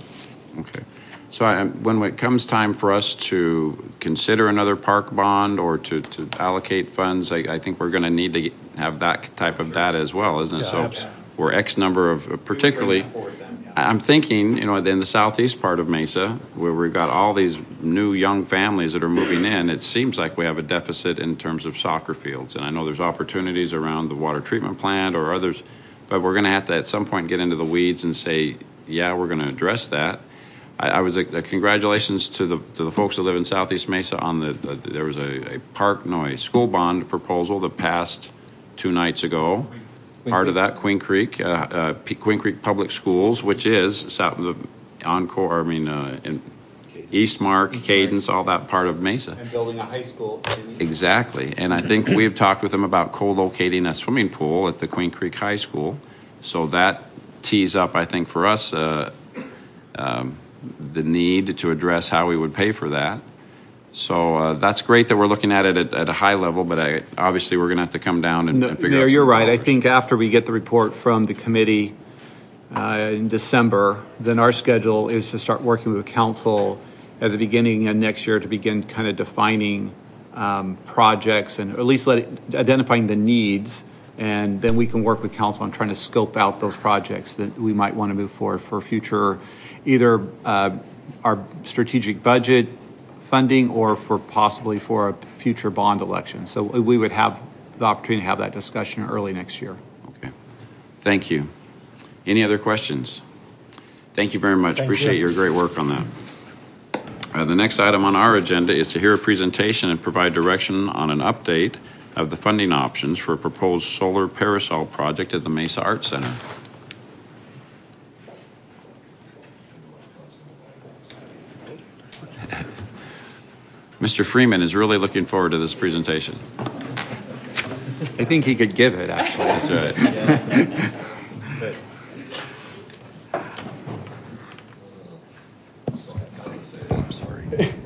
Okay. So I, when it comes time for us to consider another park bond or to, to allocate funds, I, I think we're going to need to get, have that type of data as well, isn't it? Yeah, so we're X number of, particularly, I'm thinking, you know, in the southeast part of Mesa, where we've got all these new young families that are moving in, it seems like we have a deficit in terms of soccer fields. And I know there's opportunities around the water treatment plant or others, but we're going to have to at some point get into the weeds and say, yeah, we're going to address that. I, I was, uh, congratulations to the to the folks that live in Southeast Mesa on the, the there was a, a park, no, a school bond proposal that passed two nights ago. Part of that, Queen Creek, uh, uh, P- Queen Creek Public Schools, which is South the Encore, I mean, uh, in Eastmark, Cadence, all that part of Mesa. And building a high school. Exactly, and I think we've talked with them about co-locating a swimming pool at the Queen Creek High School. So that tees up, I think, for us, uh, um, the need to address how we would pay for that. So uh, that's great that we're looking at it at, at a high level, but I, obviously we're going to have to come down and, No, and figure Mayor, out. you're some right. I dollars. think after we get the report from the committee uh, in December, then our schedule is to start working with council at the beginning of next year to begin kind of defining um, projects and or at least let it, identifying the needs, and then we can work with council on trying to scope out those projects that we might want to move forward for future, either uh, our strategic budget funding or for possibly for a future bond election. So we would have the opportunity to have that discussion early next year. Okay. Thank you. Any other questions? Thank you very much. Thank Appreciate you. your great work on that. Uh, the next item on our agenda is to hear a presentation and provide direction on an update of the funding options for a proposed solar parasol project at the Mesa Arts Center. Mister Freeman is really looking forward to this presentation. I think he could give it, actually. That's right. I'm sorry.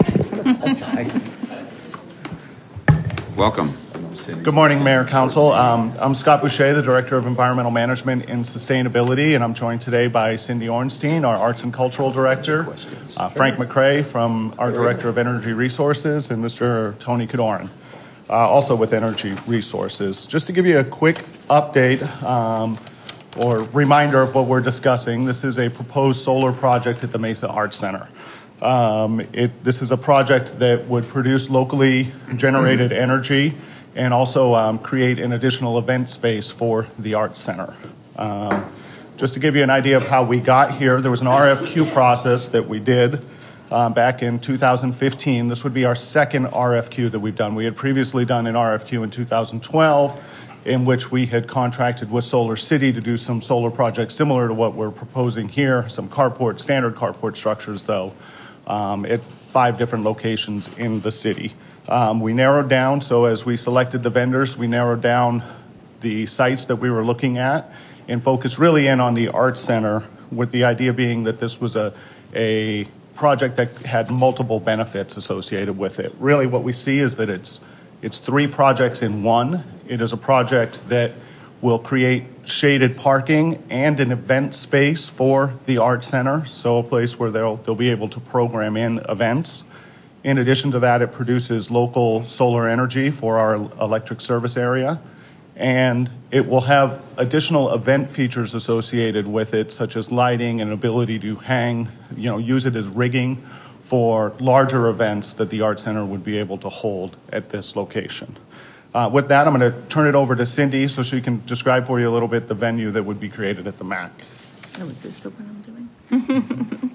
Welcome. Good morning, Mayor, Council. Um, I'm Scott Boucher, the Director of Environmental Management and Sustainability, and I'm joined today by Cindy Ornstein, our Arts and Cultural Director, uh, Frank McCrae from our Director of Energy Resources, and Mister Tony Kadoran, uh, also with Energy Resources. Just to give you a quick update um, or reminder of what we're discussing, this is a proposed solar project at the Mesa Arts Center. Um, it, this is a project that would produce locally generated energy and also um, create an additional event space for the Arts Center. Um, just to give you an idea of how we got here, there was an R F Q process that we did um, back in two thousand fifteen. This would be our second R F Q that we've done. We had previously done an R F Q in two thousand twelve in which we had contracted with Solar City to do some solar projects similar to what we're proposing here, some carport, standard carport structures though, um, at five different locations in the city. Um, we narrowed down, so as we selected the vendors, we narrowed down the sites that we were looking at and focused really in on the Arts Center, with the idea being that this was a, a project that had multiple benefits associated with it. Really what we see is that it's, it's three projects in one. It is a project that will create shaded parking and an event space for the Arts Center, so a place where they'll, they'll be able to program in events. In addition to that, it produces local solar energy for our electric service area, and it will have additional event features associated with it, such as lighting and ability to hang, you know, use it as rigging for larger events that the Arts Center would be able to hold at this location. Uh, with that, I'm going to turn it over to Cindy so she can describe for you a little bit the venue that would be created at the M A C. Oh, is this the one I'm doing?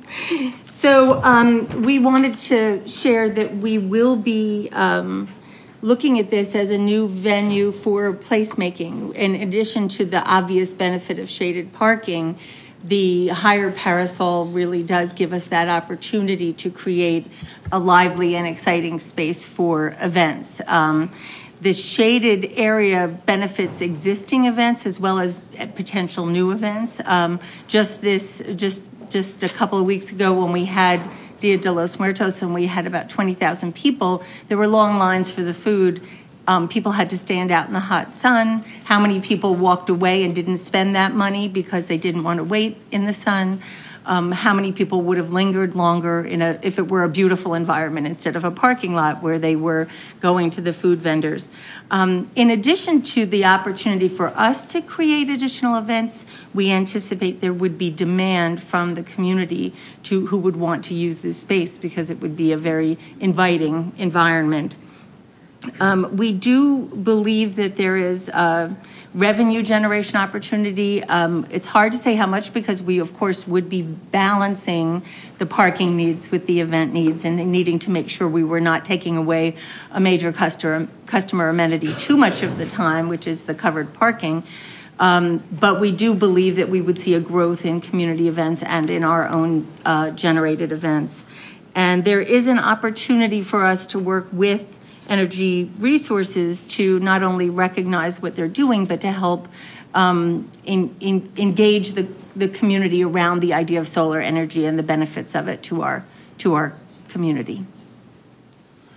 So um, we wanted to share that we will be um, looking at this as a new venue for placemaking. In addition to the obvious benefit of shaded parking, the higher parasol really does give us that opportunity to create a lively and exciting space for events. Um, the shaded area benefits existing events as well as potential new events. Um, just this, just just a couple of weeks ago when we had Dia de los Muertos and we had about twenty thousand people, there were long lines for the food. Um, people had to stand out in the hot sun. How many people walked away and didn't spend that money because they didn't want to wait in the sun? Um, how many people would have lingered longer in a, if it were a beautiful environment instead of a parking lot where they were going to the food vendors? Um, in addition to the opportunity for us to create additional events, we anticipate there would be demand from the community to who would want to use this space because it would be a very inviting environment. Um, we do believe that there is a revenue generation opportunity. Um, it's hard to say how much because we, of course, would be balancing the parking needs with the event needs and needing to make sure we were not taking away a major customer, customer amenity too much of the time, which is the covered parking. Um, but we do believe that we would see a growth in community events and in our own uh, generated events. And there is an opportunity for us to work with Energy Resources to not only recognize what they're doing, but to help um, in, in, engage the, the community around the idea of solar energy and the benefits of it to our, to our community.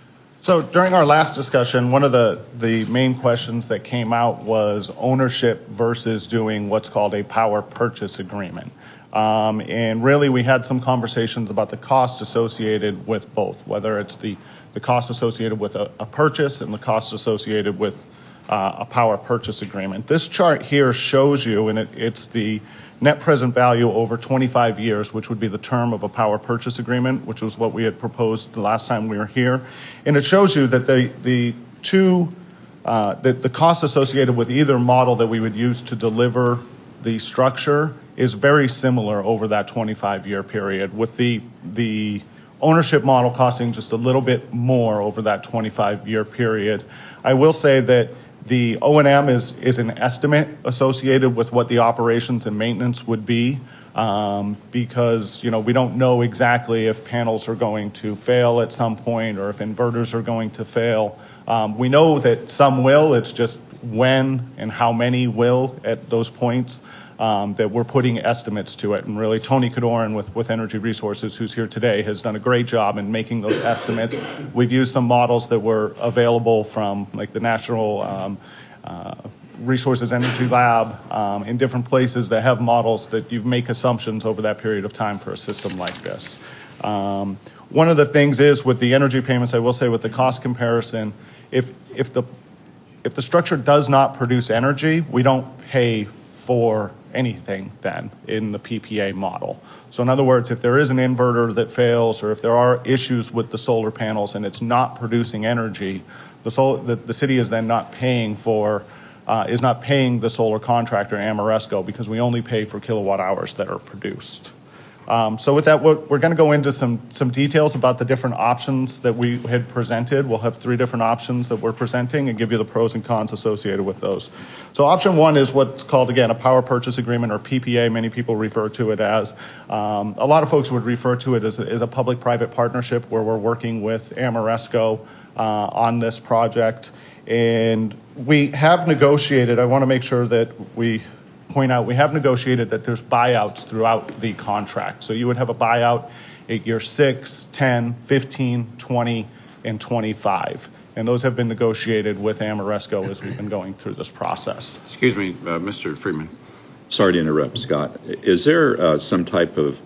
So during our last discussion, one of the, the main questions that came out was ownership versus doing what's called a power purchase agreement. Um, and really, we had some conversations about the cost associated with both, whether it's the, the cost associated with a, a purchase and the cost associated with uh, a power purchase agreement. This chart here shows you, and it, it's the net present value over twenty-five years, which would be the term of a power purchase agreement, which was what we had proposed the last time we were here. And it shows you that the, the two, uh, that the cost associated with either model that we would use to deliver the structure is very similar over that twenty-five year period, with the, the ownership model costing just a little bit more over that twenty-five year period. I will say that the O and M is, is an estimate associated with what the operations and maintenance would be, um, because you know we don't know exactly if panels are going to fail at some point or if inverters are going to fail. Um, we know that some will, it's just when and how many will at those points. Um, that we're putting estimates to it. And really, Tony Cadoran with, with Energy Resources, who's here today, has done a great job in making those estimates. We've used some models that were available from like the National um, uh, Resources Energy Lab um, in different places that have models that you make assumptions over that period of time for a system like this. Um, one of the things is with the energy payments, I will say with the cost comparison, if, if, the, if the structure does not produce energy, we don't pay for anything then in the P P A model. So in other words, if there is an inverter that fails or if there are issues with the solar panels and it's not producing energy, the, sol the, the city is then not paying for, uh, is not paying the solar contractor, Ameresco, because we only pay for kilowatt hours that are produced. Um, so with that, we're, we're going to go into some, some details about the different options that we had presented. We'll have three different options that we're presenting and give you the pros and cons associated with those. So option one is what's called, again, a power purchase agreement, or P P A. Many people refer to it as. Um, a lot of folks would refer to it as a, as a public-private partnership where we're working with Ameresco uh, on this project. And we have negotiated, I want to make sure that we point out, we have negotiated that there's buyouts throughout the contract. So you would have a buyout at year six, ten, fifteen, twenty, and twenty-five. And those have been negotiated with Ameresco as we've been going through this process. Excuse me, uh, Mister Freeman. Sorry to interrupt, Scott. Is there uh, some type of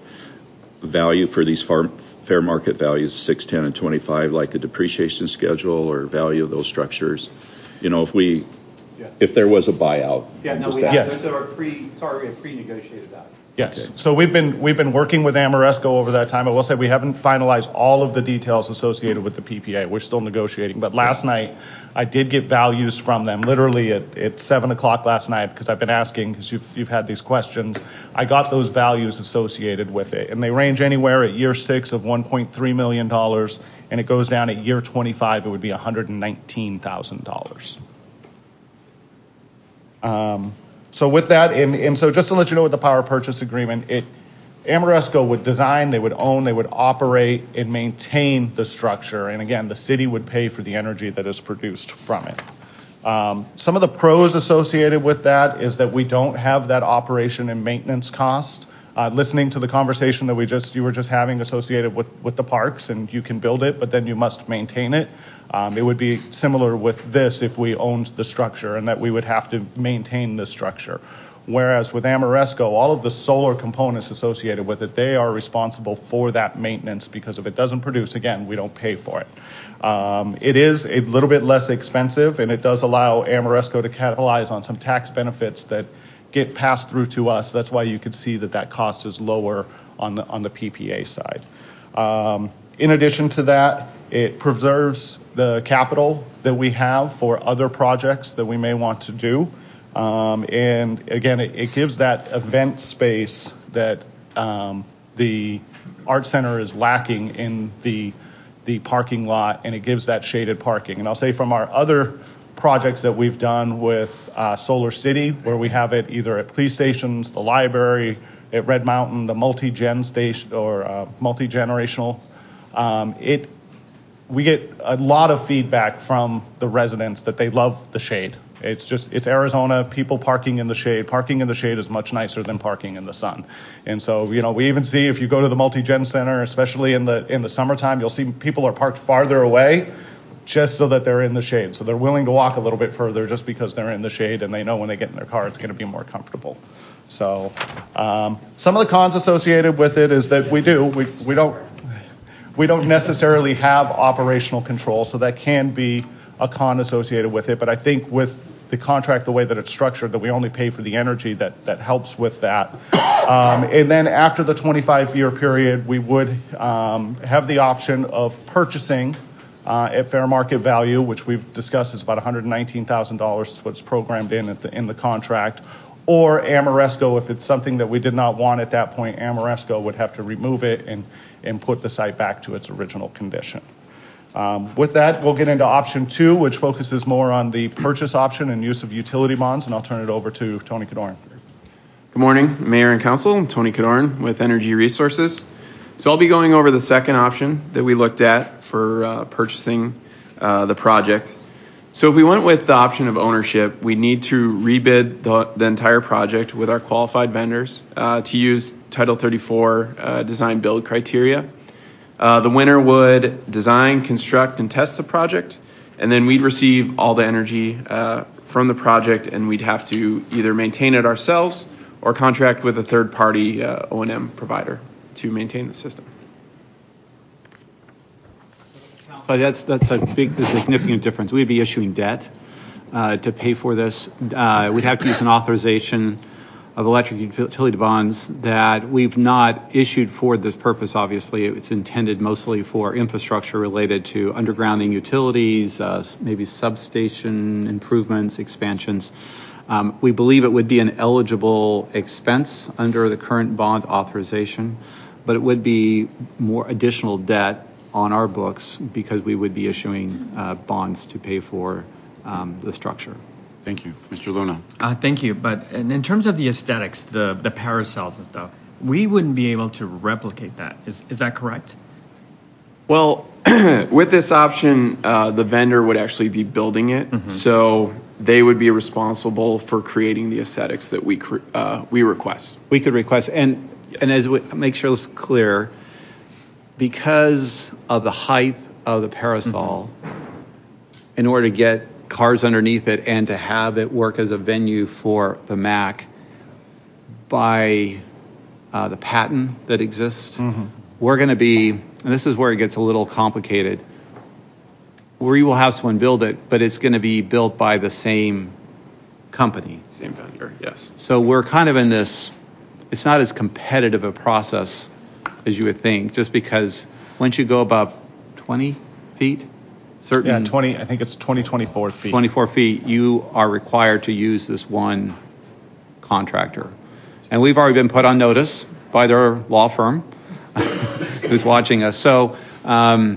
value for these far, fair market values, six, ten, and twenty-five, like a depreciation schedule or value of those structures? You know, if we If there was a buyout. Yeah, no, just we have, Yes. those are pre, it's already a pre-negotiated value. Yes. Okay. So we've been we've been working with Ameresco over that time. I will say we haven't finalized all of the details associated with the P P A. We're still negotiating. But last night, I did get values from them, literally at, at seven o'clock last night, because I've been asking, because you've, you've had these questions. I got those values associated with it. And they range anywhere at year six of one point three million dollars, and it goes down at year twenty-five, it would be one hundred nineteen thousand dollars. Um, so with that, and, and so just to let you know with the power purchase agreement, it, Ameresco would design, they would own, they would operate and maintain the structure. And again, the city would pay for the energy that is produced from it. Um, some of the pros associated with that is that we don't have that operation and maintenance cost. Uh, listening to the conversation that we just you were just having associated with, with the parks, and you can build it, but then you must maintain it. Um, it would be similar with this if we owned the structure and that we would have to maintain the structure. Whereas with Ameresco, all of the solar components associated with it, they are responsible for that maintenance, because if it doesn't produce, again, we don't pay for it. Um, it is a little bit less expensive, and it does allow Ameresco to capitalize on some tax benefits that get passed through to us. That's why you could see that that cost is lower on the, on the P P A side. Um, in addition to that, it preserves the capital that we have for other projects that we may want to do. Um, and again, it, it gives that event space that um, the Art Center is lacking in the, the parking lot, and it gives that shaded parking. And I'll say from our other projects that we've done with uh, Solar City, where we have it either at police stations, the library, at Red Mountain, the multi-gen station or uh, multi-generational, um, it we get a lot of feedback from the residents that they love the shade. It's just, it's Arizona, people parking in the shade. Parking in the shade is much nicer than parking in the sun. And so, you know, we even see if you go to the multi-gen center, especially in the in the summertime, you'll see people are parked farther away just so that they're in the shade. So they're willing to walk a little bit further just because they're in the shade and they know when they get in their car it's going to be more comfortable. So um, some of the cons associated with it is that we do, we, we don't, we don't necessarily have operational control, so that can be a con associated with it. But I think with the contract, the way that it's structured, that we only pay for the energy, that, that helps with that. Um, and then after the twenty-five year period, we would um, have the option of purchasing uh, at fair market value, which we've discussed is about one hundred nineteen thousand dollars is what's programmed in at the, in the contract. Or Ameresco, if it's something that we did not want at that point, Ameresco would have to remove it and, and put the site back to its original condition. Um, with that, we'll get into option two, which focuses more on the purchase option and use of utility bonds, and I'll turn it over to Tony Cadoran. Good morning, Mayor and Council. I'm Tony Cadoran with Energy Resources. So I'll be going over the second option that we looked at for uh, purchasing uh, the project. So if we went with the option of ownership, we need to rebid the, the entire project with our qualified vendors uh, to use Title thirty-four uh, design build criteria. Uh, the winner would design, construct, and test the project, and then we'd receive all the energy uh, from the project, and we'd have to either maintain it ourselves or contract with a third-party uh, O and M provider to maintain the system. But that's that's a big, a significant difference. We'd be issuing debt uh, to pay for this. Uh, we'd have to use an authorization of electric utility bonds that we've not issued for this purpose. Obviously, it's intended mostly for infrastructure related to undergrounding utilities, uh, maybe substation improvements, expansions. Um, we believe it would be an eligible expense under the current bond authorization, but it would be more additional debt on our books because we would be issuing uh, bonds to pay for um, the structure. Thank you. Mister Luna. Uh, thank you. But in, in terms of the aesthetics, the, the paracells and stuff, we wouldn't be able to replicate that. Is, is that correct? Well, with this option, uh, the vendor would actually be building it. Mm-hmm. So they would be responsible for creating the aesthetics that we cre- uh, we request. We could request. And, yes. and as we make sure it's clear, because of the height of the parasol, mm-hmm. in order to get cars underneath it and to have it work as a venue for the M A C, by uh, the patent that exists, mm-hmm. we're going to be, and this is where it gets a little complicated, we will have someone build it, but it's going to be built by the same company. Same vendor, yes. So we're kind of in this, it's not as competitive a process as you would think, just because once you go above twenty feet, certain yeah, twenty. I think it's twenty, twenty-four feet. twenty-four feet. You are required to use this one contractor, and we've already been put on notice by their law firm, who's watching us. So, um,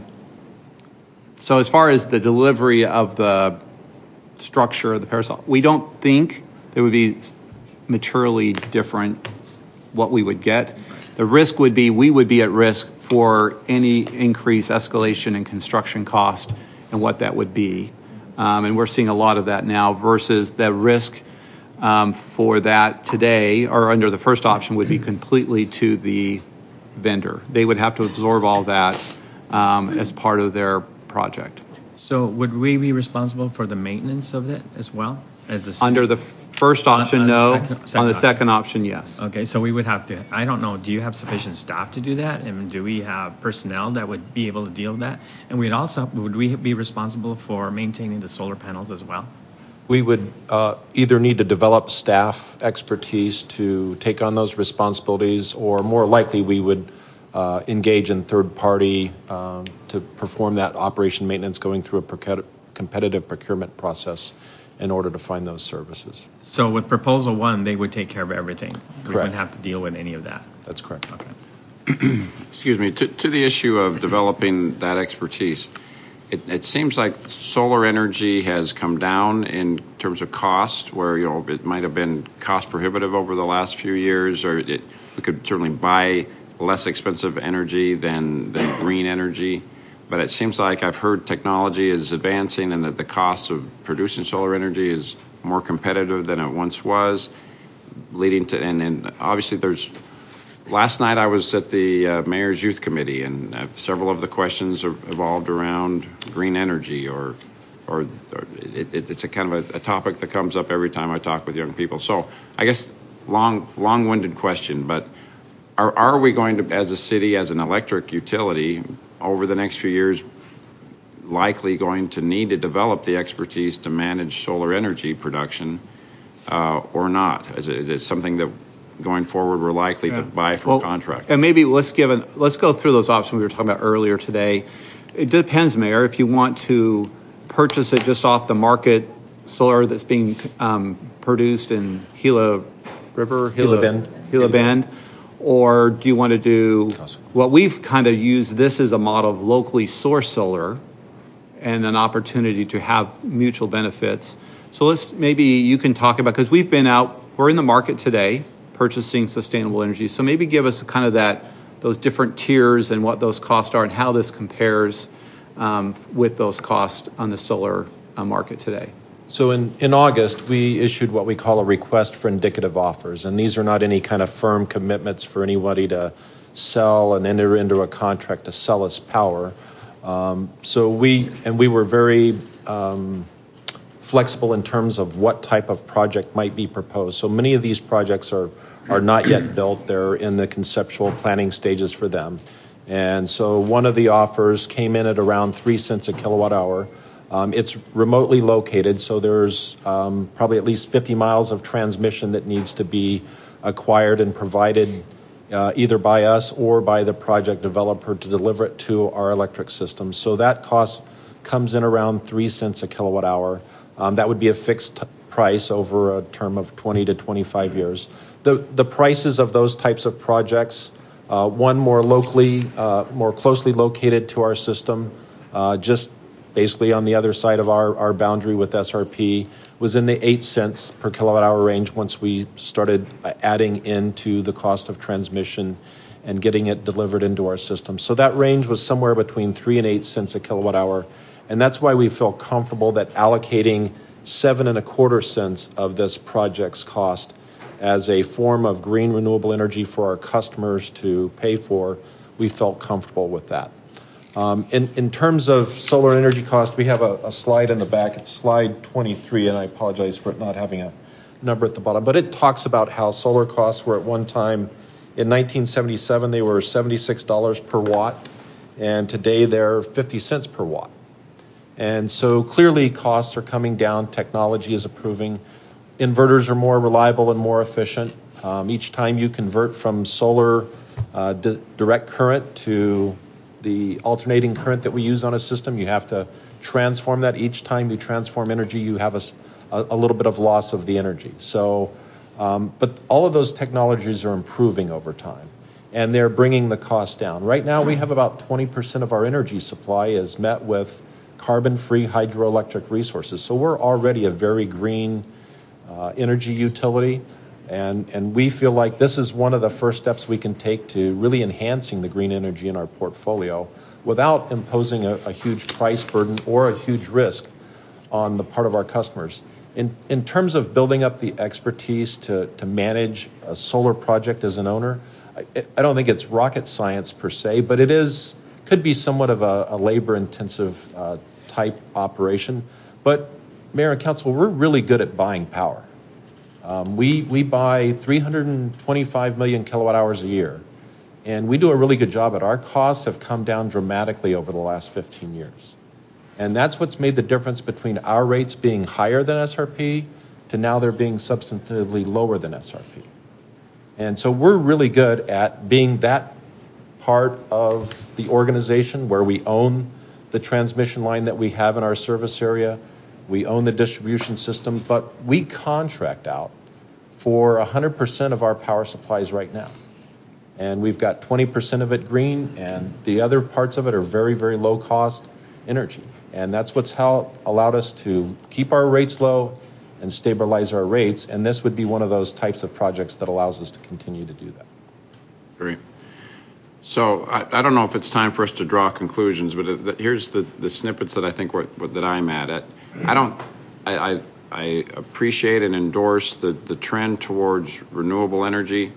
so as far as the delivery of the structure of the parasol, we don't think there would be materially different what we would get. The risk would be we would be at risk for any increase, escalation in construction cost and what that would be. Um, and we're seeing a lot of that now versus the risk um, for that today or under the first option would be completely to the vendor. They would have to absorb all that um, as part of their project. So would we be responsible for the maintenance of it as well? As a Under the first option, on, on no. The second, second on the option. second option, yes. Okay, so we would have to, I don't know, do you have sufficient staff to do that? And do we have personnel that would be able to deal with that? And we'd also, would we be responsible for maintaining the solar panels as well? We would uh, either need to develop staff expertise to take on those responsibilities, or more likely we would uh, engage in third party um, to perform that operation maintenance going through a proc- competitive procurement process in order to find those services. So with proposal one, they would take care of everything. Correct. We wouldn't have to deal with any of that. That's correct. Okay. Excuse me, to, to the issue of developing that expertise, it, it seems like solar energy has come down in terms of cost, where, you know, it might have been cost prohibitive over the last few years, or it, we could certainly buy less expensive energy than, than green energy. But it seems like I've heard technology is advancing and that the cost of producing solar energy is more competitive than it once was, leading to, and, and obviously there's last night I was at the uh, Mayor's Youth Committee, and uh, several of the questions have evolved around green energy, or, or, or it, it, it's a kind of a, a topic that comes up every time I talk with young people. So I guess long, long-winded question, but are, are we going to, as a city, as an electric utility, over the next few years, likely going to need to develop the expertise to manage solar energy production, uh, or not? Is it, is it something that going forward we're likely yeah. to buy from well, contract? And maybe let's give an, let's go through those options we were talking about earlier today. It depends, Mayor, if you want to purchase it just off the market solar that's being um, produced in Gila River, Gila, Gila Bend, Gila Bend, or do you want to do what we've kind of used this as a model of locally sourced solar and an opportunity to have mutual benefits. So let's, maybe you can talk about, because we've been out, we're in the market today purchasing sustainable energy. So maybe give us kind of that, those different tiers and what those costs are and how this compares um, with those costs on the solar uh, market today. So in, in August, we issued what we call a request for indicative offers. And these are not any kind of firm commitments for anybody to sell and enter into a contract to sell us power. Um, so we, and we were very um, flexible in terms of what type of project might be proposed. So many of these projects are, are not yet built. They're in the conceptual planning stages for them. And so one of the offers came in at around three cents a kilowatt hour. Um, it's remotely located, so there's um, probably at least fifty miles of transmission that needs to be acquired and provided Uh, either by us or by the project developer to deliver it to our electric system. So that cost comes in around three cents a kilowatt hour. Um, that would be a fixed t- price over a term of twenty to twenty-five years. The the prices of those types of projects, uh, one more locally, uh, more closely located to our system, uh, just basically on the other side of our, our boundary with S R P, was in the eight cents per kilowatt hour range once we started adding into the cost of transmission and getting it delivered into our system. So that range was somewhere between three and eight cents a kilowatt hour. And that's why we feel comfortable that allocating seven and a quarter cents of this project's cost as a form of green renewable energy for our customers to pay for, we felt comfortable with that. Um, in, in terms of solar energy cost, we have a, a slide in the back. It's slide twenty-three, and I apologize for it not having a number at the bottom. But it talks about how solar costs were at one time, in nineteen seventy-seven, they were seventy-six dollars per watt, and today they're fifty cents per watt. And so clearly costs are coming down. Technology is improving. Inverters are more reliable and more efficient. Um, each time you convert from solar uh, di- direct current to the alternating current that we use on a system, you have to transform that. Each time you transform energy, you have a, a little bit of loss of the energy. So, um, but all of those technologies are improving over time, and they're bringing the cost down. Right now, we have about twenty percent of our energy supply is met with carbon-free hydroelectric resources. So we're already a very green uh, energy utility. And, and we feel like this is one of the first steps we can take to really enhancing the green energy in our portfolio without imposing a, a huge price burden or a huge risk on the part of our customers. In, in terms of building up the expertise to, to manage a solar project as an owner, I, I don't think it's rocket science per se, but it is could be somewhat of a, a labor-intensive uh, type operation. But Mayor and Council, we're really good at buying power. Um, we, we buy three hundred twenty-five million kilowatt hours a year, and we do a really good job at it. Our costs have come down dramatically over the last fifteen years. And that's what's made the difference between our rates being higher than S R P to now they're being substantively lower than S R P. And so we're really good at being that part of the organization where we own the transmission line that we have in our service area. We own the distribution system, but we contract out for one hundred percent of our power supplies right now. And we've got twenty percent of it green, and the other parts of it are very, very low cost energy. And that's what's how allowed us to keep our rates low and stabilize our rates. And this would be one of those types of projects that allows us to continue to do that. Great. So I, I don't know if it's time for us to draw conclusions, but it, here's the, the snippets that I think what, what, that I'm at. at. I don't. I, I, I appreciate and endorse the, the trend towards renewable energy,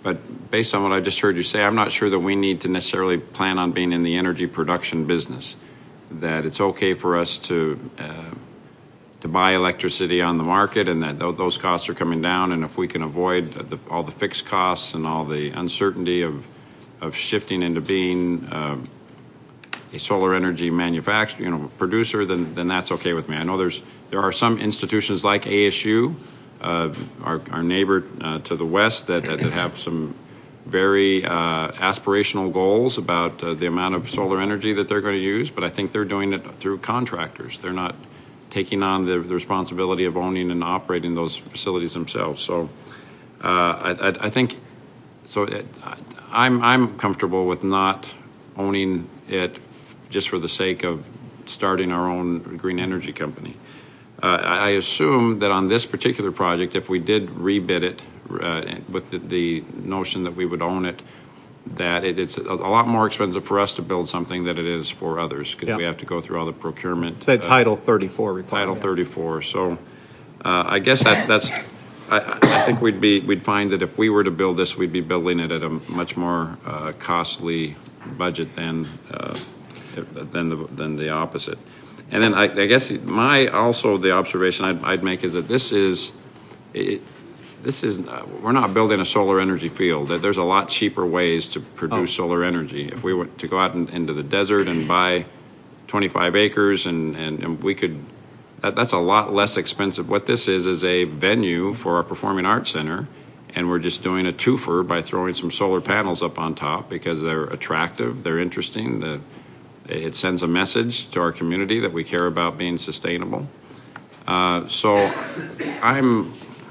but based on what I just heard you say, I'm not sure that we need to necessarily plan on being in the energy production business. That it's okay for us to uh, to buy electricity on the market, and that th- those costs are coming down. And if we can avoid the, all the fixed costs and all the uncertainty of of shifting into being uh, a solar energy manufacturer, you know, producer, then then that's okay with me. I know there's there are some institutions like A S U, uh, our our neighbor uh, to the west, that that have some very uh, aspirational goals about uh, the amount of solar energy that they're going to use, but I think they're doing it through contractors. They're not taking on the, the responsibility of owning and operating those facilities themselves. So uh, I, I, I think so. It, I, I'm I'm comfortable with not owning it just for the sake of starting our own green energy company. Uh, I, I assume that on this particular project, if we did rebid it uh, with the, the notion that we would own it, that it, it's a, a lot more expensive for us to build something than it is for others, because Yeah. we have to go through all the procurement. It's that uh, Title thirty-four requirement. Title thirty-four. So uh, I guess that, that's, I, I think we'd be, we'd find that if we were to build this, we'd be building it at a much more uh, costly budget than, uh, than, the, than the opposite. And then I, I guess my, also the observation I'd, I'd make is that this is, it, this is, uh, we're not building a solar energy field. That there's a lot cheaper ways to produce Oh. solar energy. If we went to go out in, into the desert and buy twenty-five acres and, and, and we could, that, that's a lot less expensive. What this is is a venue for our Performing Arts Center, and we're just doing a twofer by throwing some solar panels up on top because they're attractive, they're interesting, the, it sends a message to our community that we care about being sustainable. Uh, so I'm,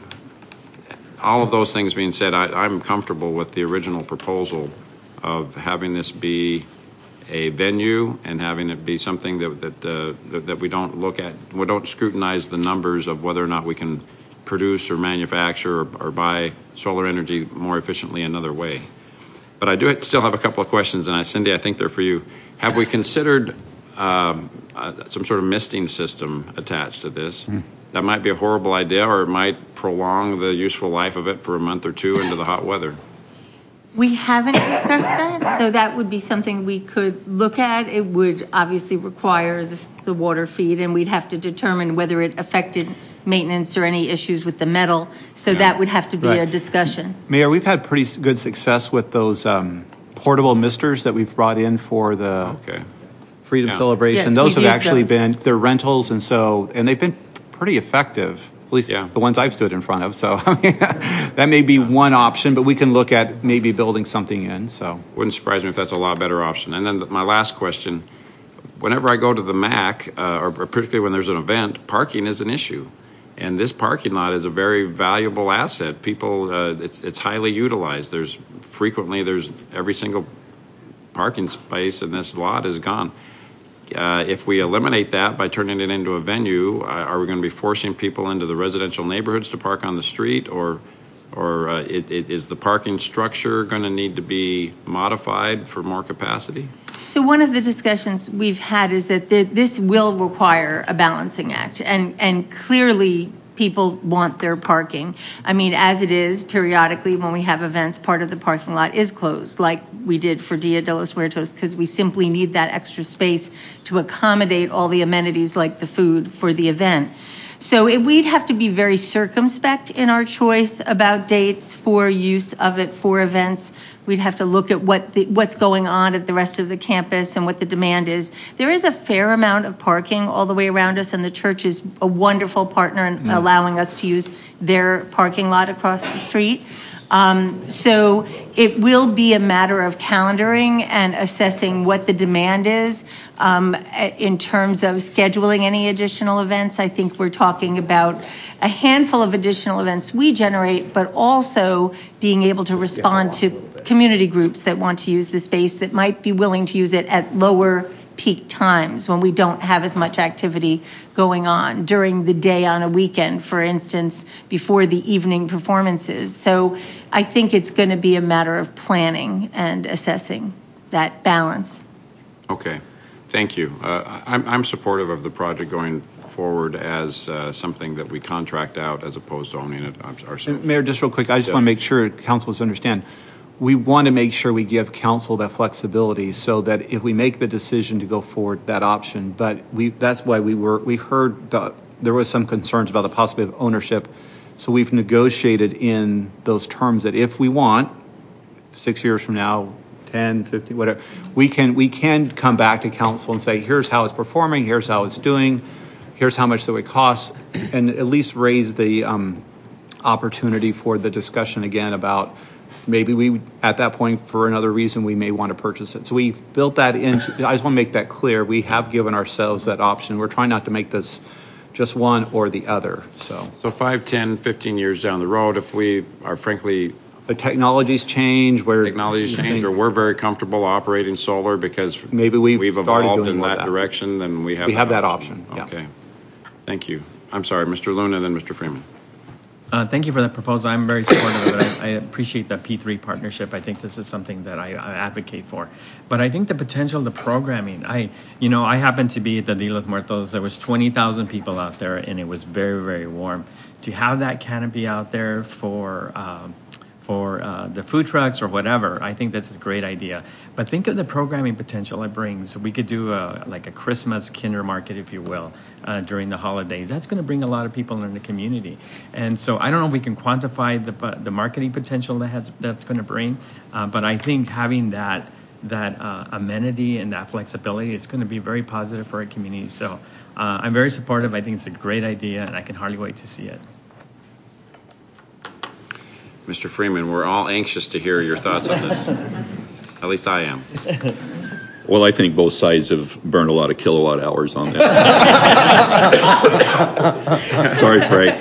all of those things being said, I, I'm comfortable with the original proposal of having this be a venue and having it be something that that, uh, that that we don't look at, we don't scrutinize the numbers of whether or not we can produce or manufacture or, or buy solar energy more efficiently another way. But I do still have a couple of questions, and I, Cindy, I think they're for you. Have we considered um, uh, some sort of misting system attached to this? Mm. That might be a horrible idea, or it might prolong the useful life of it for a month or two into the hot weather. We haven't discussed that, so that would be something we could look at. It would obviously require the, the water feed, and we'd have to determine whether it affected maintenance or any issues with the metal. So Yeah. that would have to be Right. a discussion. Mayor, we've had pretty s- good success with those um, portable misters that we've brought in for the Okay. Freedom Yeah. Celebration. Yes, Those have we've used actually those. been, they're rentals, and so, and they've been pretty effective, at least Yeah. the ones I've stood in front of. So I mean, that may be one option, but we can look at maybe building something in, so. Wouldn't surprise me if that's a lot better option. And then my last question, whenever I go to the M A C, uh, or particularly when there's an event, parking is an issue. And this parking lot is a very valuable asset. People, uh, it's, it's highly utilized. There's frequently, there's every single parking space in this lot is gone. Uh, if we eliminate that by turning it into a venue, uh, are we going to be forcing people into the residential neighborhoods to park on the street, or, or uh, it, it, is the parking structure going to need to be modified for more capacity? So one of the discussions we've had is that the, this will require a balancing act, and, and clearly people want their parking. I mean, as it is, periodically when we have events, part of the parking lot is closed, like we did for Dia de los Muertos, because we simply need that extra space to accommodate all the amenities like the food for the event. So it, we'd have to be very circumspect in our choice about dates for use of it for events. We'd have to look at what the, what's going on at the rest of the campus and what the demand is. There is a fair amount of parking all the way around us, and the church is a wonderful partner in mm. allowing us to use their parking lot across the street. Um, so it will be a matter of calendaring and assessing what the demand is. Um, in terms of scheduling any additional events, I think we're talking about a handful of additional events we generate, but also being able to respond to community groups that want to use the space that might be willing to use it at lower peak times when we don't have as much activity going on during the day on a weekend, for instance, before the evening performances. So I think it's going to be a matter of planning and assessing that balance. Okay, thank you. Uh, I'm, I'm supportive of the project going forward as uh, something that we contract out as opposed to owning it ourselves. Mayor, just real quick, I just Yes. want to make sure councilors understand. We want to make sure we give council that flexibility so that if we make the decision to go forward, that option. But we, that's why we were, we heard the, there was some concerns about the possibility of ownership. So we've negotiated in those terms that if we want, six years from now, ten, fifteen, whatever, we can, we can come back to council and say, here's how it's performing, here's how it's doing, here's how much that would cost, and at least raise the um, opportunity for the discussion again about maybe we, at that point, for another reason, we may want to purchase it. So we've built that into, I just want to make that clear. We have given ourselves that option. We're trying not to make this just one or the other, so. So five, ten, fifteen years down the road, if we are frankly... The technologies change, where... Technologies change, or we're very comfortable operating solar because maybe we've, we've started evolved doing in more of that direction, then we have We that have that option. option, yeah. Okay. Thank you. I'm sorry, Mister Luna, then Mister Freeman. Uh, thank you for that proposal. I'm very supportive of it. I, I appreciate the P three partnership. I think this is something that I, I advocate for. But I think the potential, the programming, I, you know, I happened to be at the Dia de los Muertos. There was twenty thousand people out there, and it was very, very warm. To have that canopy out there for um, for uh, the food trucks or whatever, I think that's a great idea. But think of the programming potential it brings. We could do a, like a Christmas Kinder Market, if you will, uh, during the holidays. That's going to bring a lot of people in the community. And so I don't know if we can quantify the the marketing potential that has, that's going to bring, uh, but I think having that that uh, amenity and that flexibility is going to be very positive for our community. So uh, I'm very supportive. I think it's a great idea, and I can hardly wait to see it. Mister Freeman, we're all anxious to hear your thoughts on this. At least I am. Well, I think both sides have burned a lot of kilowatt hours on that. Sorry, Frank.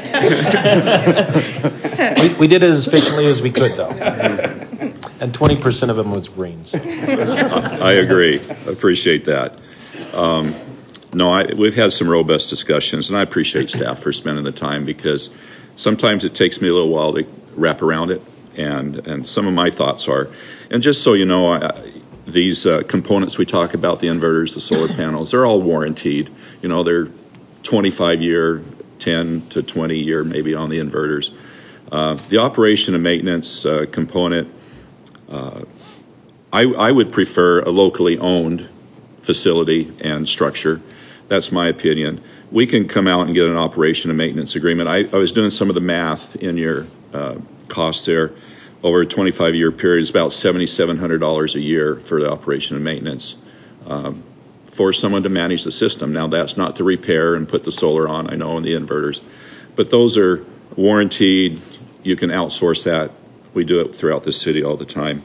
We, we did it as efficiently as we could, though. And twenty percent of them was greens. I agree. Appreciate that. Um, no, I, we've had some robust discussions, and I appreciate staff for spending the time because sometimes it takes me a little while to wrap around it, and and some of my thoughts are, and just so you know, I, these uh, components we talk about, the inverters, the solar panels, they're all warranted. You know, they're twenty-five year, ten to twenty year maybe on the inverters. Uh, the operation and maintenance uh, component, uh, I, I would prefer a locally owned facility and structure. That's my opinion. We can come out and get an operation and maintenance agreement. I, I was doing some of the math in your uh, costs there. Over a twenty-five year period, it's about seven thousand seven hundred dollars a year for the operation and maintenance um, for someone to manage the system. Now, that's not to repair and put the solar on, I know, and the inverters. But those are warranted. You can outsource that. We do it throughout the city all the time.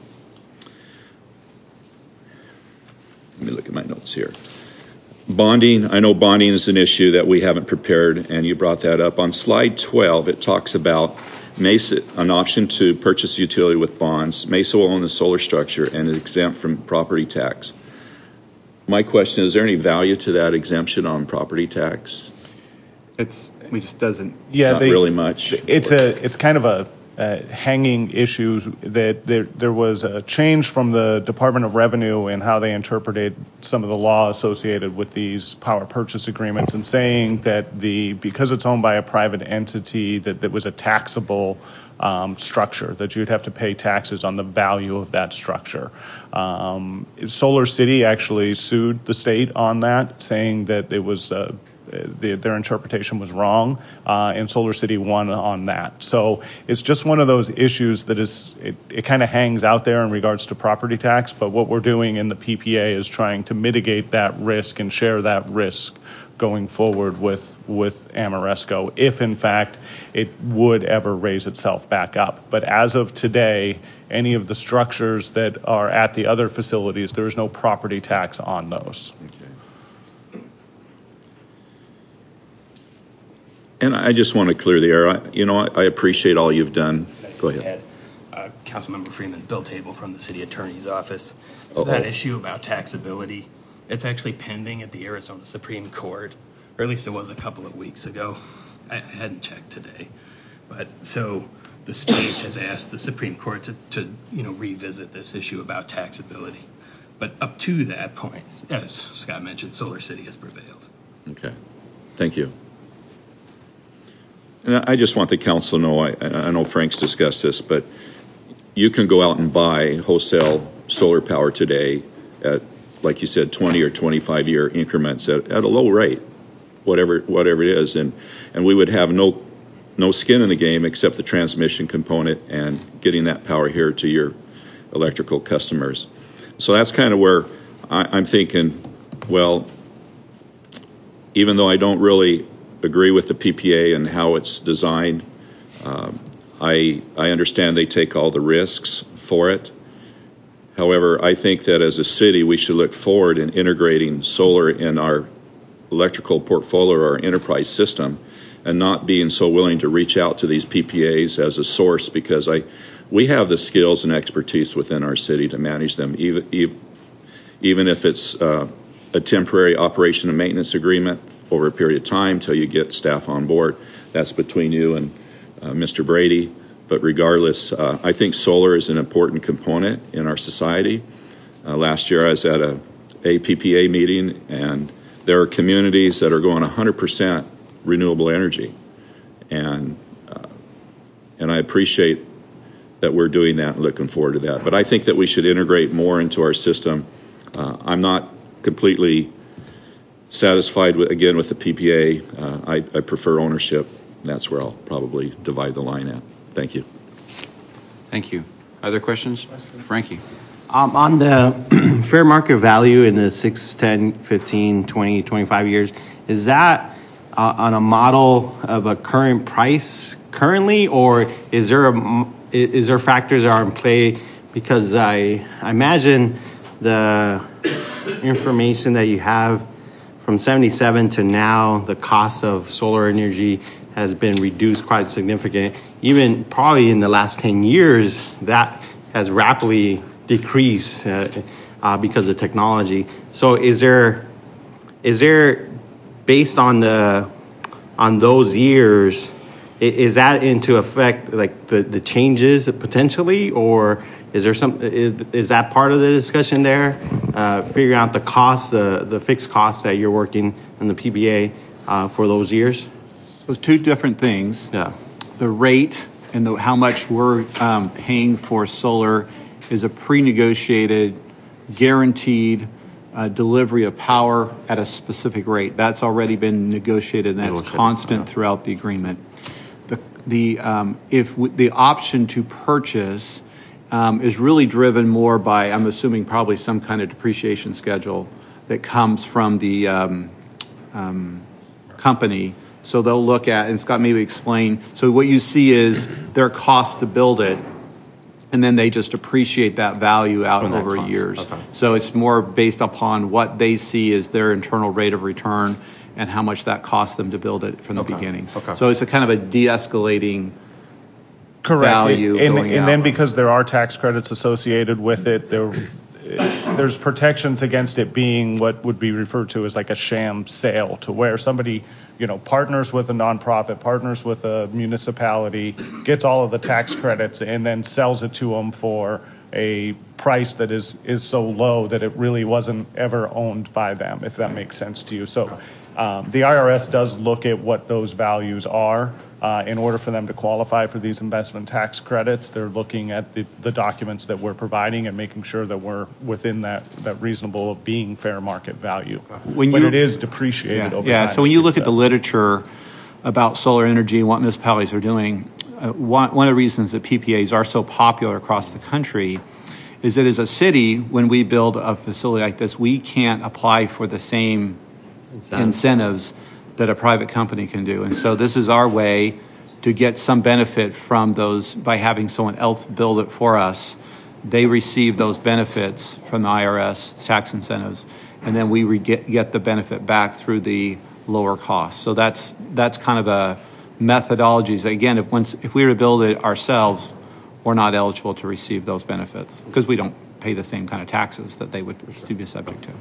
Let me look at my notes here. Bonding, I know bonding is an issue that we haven't prepared, and you brought that up. On slide twelve, it talks about Mesa, an option to purchase a utility with bonds. Mesa will own the solar structure and is exempt from property tax. My question, is there any value to that exemption on property tax? It's, we just doesn't. Yeah, Not they, really much. It's a it's kind of a, a hanging issue that there there was a change from the Department of Revenue in how they interpreted some of the law associated with these power purchase agreements, and saying that the because it's owned by a private entity that that was a taxable um, structure, that you'd have to pay taxes on the value of that structure. Um, Solar City actually sued the state on that, saying that it was. Uh, The, their interpretation was wrong, uh, and Solar City won on that. So it's just one of those issues that is, it, it kind of hangs out there in regards to property tax, but what we're doing in the P P A is trying to mitigate that risk and share that risk going forward with, with Ameresco, if in fact it would ever raise itself back up. But as of today, any of the structures that are at the other facilities, there is no property tax on those. Okay. And I just want to clear the air. I, you know, I, I appreciate all you've done. Go ahead. Uh, Councilmember Freeman, Bill Table from the City Attorney's Office. So Uh-oh. that issue about taxability, it's actually pending at the Arizona Supreme Court, or at least it was a couple of weeks ago. I, I hadn't checked today. But so the state has asked the Supreme Court to, to, you know, revisit this issue about taxability. But up to that point, as Scott mentioned, Solar City has prevailed. Okay. Thank you. And I just want the council to know, I, I know Frank's discussed this, but you can go out and buy wholesale solar power today at, like you said, twenty or twenty-five year increments at, at a low rate, whatever whatever it is, and and we would have no no skin in the game except the transmission component and getting that power here to your electrical customers. So that's kind of where I, I'm thinking, well, even though I don't really agree with the P P A and how it's designed, um, I I understand they take all the risks for it. However, I think that as a city, we should look forward in integrating solar in our electrical portfolio or our enterprise system, and not being so willing to reach out to these P P As as a source, because I, we have the skills and expertise within our city to manage them, even even, even if it's uh, a temporary operation and maintenance agreement over a period of time till you get staff on board. That's between you and uh, Mister Brady. But regardless, uh, I think solar is an important component in our society. Uh, last year I was at a, a P P A meeting, and there are communities that are going one hundred percent renewable energy. And, uh, and I appreciate that we're doing that and looking forward to that. But I think that we should integrate more into our system. Uh, I'm not completely satisfied, with, again, with the P P A. Uh, I, I prefer ownership. That's where I'll probably divide the line at. Thank you. Thank you. Other questions? Frankie. Um, on the fair market value in the six, ten, fifteen, twenty, twenty-five years, is that uh, on a model of a current price currently, or is there a, is there factors that are in play? Because I, I imagine the information that you have from seventy-seven to now, the cost of solar energy has been reduced quite significant. Even probably in the last ten years, that has rapidly decreased uh, uh, because of technology. So is there, is there, based on the, on those years, is that into effect, like the, the changes potentially, or is there some, is, is that part of the discussion there? Uh, figuring out the cost, the, the fixed costs that you're working in the P B A uh, for those years? So two different things. Yeah. The rate and the, how much we're um, paying for solar is a pre-negotiated, guaranteed uh, delivery of power at a specific rate. That's already been negotiated, and that's constant throughout the agreement. The, the um, if w- the option to purchase um, is really driven more by, I'm assuming, probably some kind of depreciation schedule that comes from the um, um, company. So they'll look at, and Scott maybe explain, so what you see is their cost to build it, and then they just appreciate that value out From that over cost. years. Okay. So it's more based upon what they see as their internal rate of return and how much that costs them to build it from the Okay. beginning. Okay. So it's a kind of a de-escalating Correct. value and, going and out. then because there are tax credits associated with it, there, there's protections against it being what would be referred to as like a sham sale, to where somebody, you know, partners with a nonprofit, partners with a municipality, gets all of the tax credits, and then sells it to them for a price that is is so low that it really wasn't ever owned by them, if that makes sense to you. So um, the I R S does look at what those values are. Uh, in order for them to qualify for these investment tax credits, they're looking at the, the documents that we're providing and making sure that we're within that, that reasonable of being fair market value. When but you- it is depreciated Yeah, over yeah. time. So when as you we look at said. the literature about solar energy and what municipalities are doing, uh, one, one of the reasons that P P As are so popular across the country is that as a city, when we build a facility like this, we can't apply for the same incentives that a private company can do. And so this is our way to get some benefit from those by having someone else build it for us. They receive those benefits from the I R S tax incentives, and then we re- get, get the benefit back through the lower cost. So that's that's kind of a methodology. Again, if once if we were to build it ourselves, we're not eligible to receive those benefits because we don't pay the same kind of taxes that they would be subject to.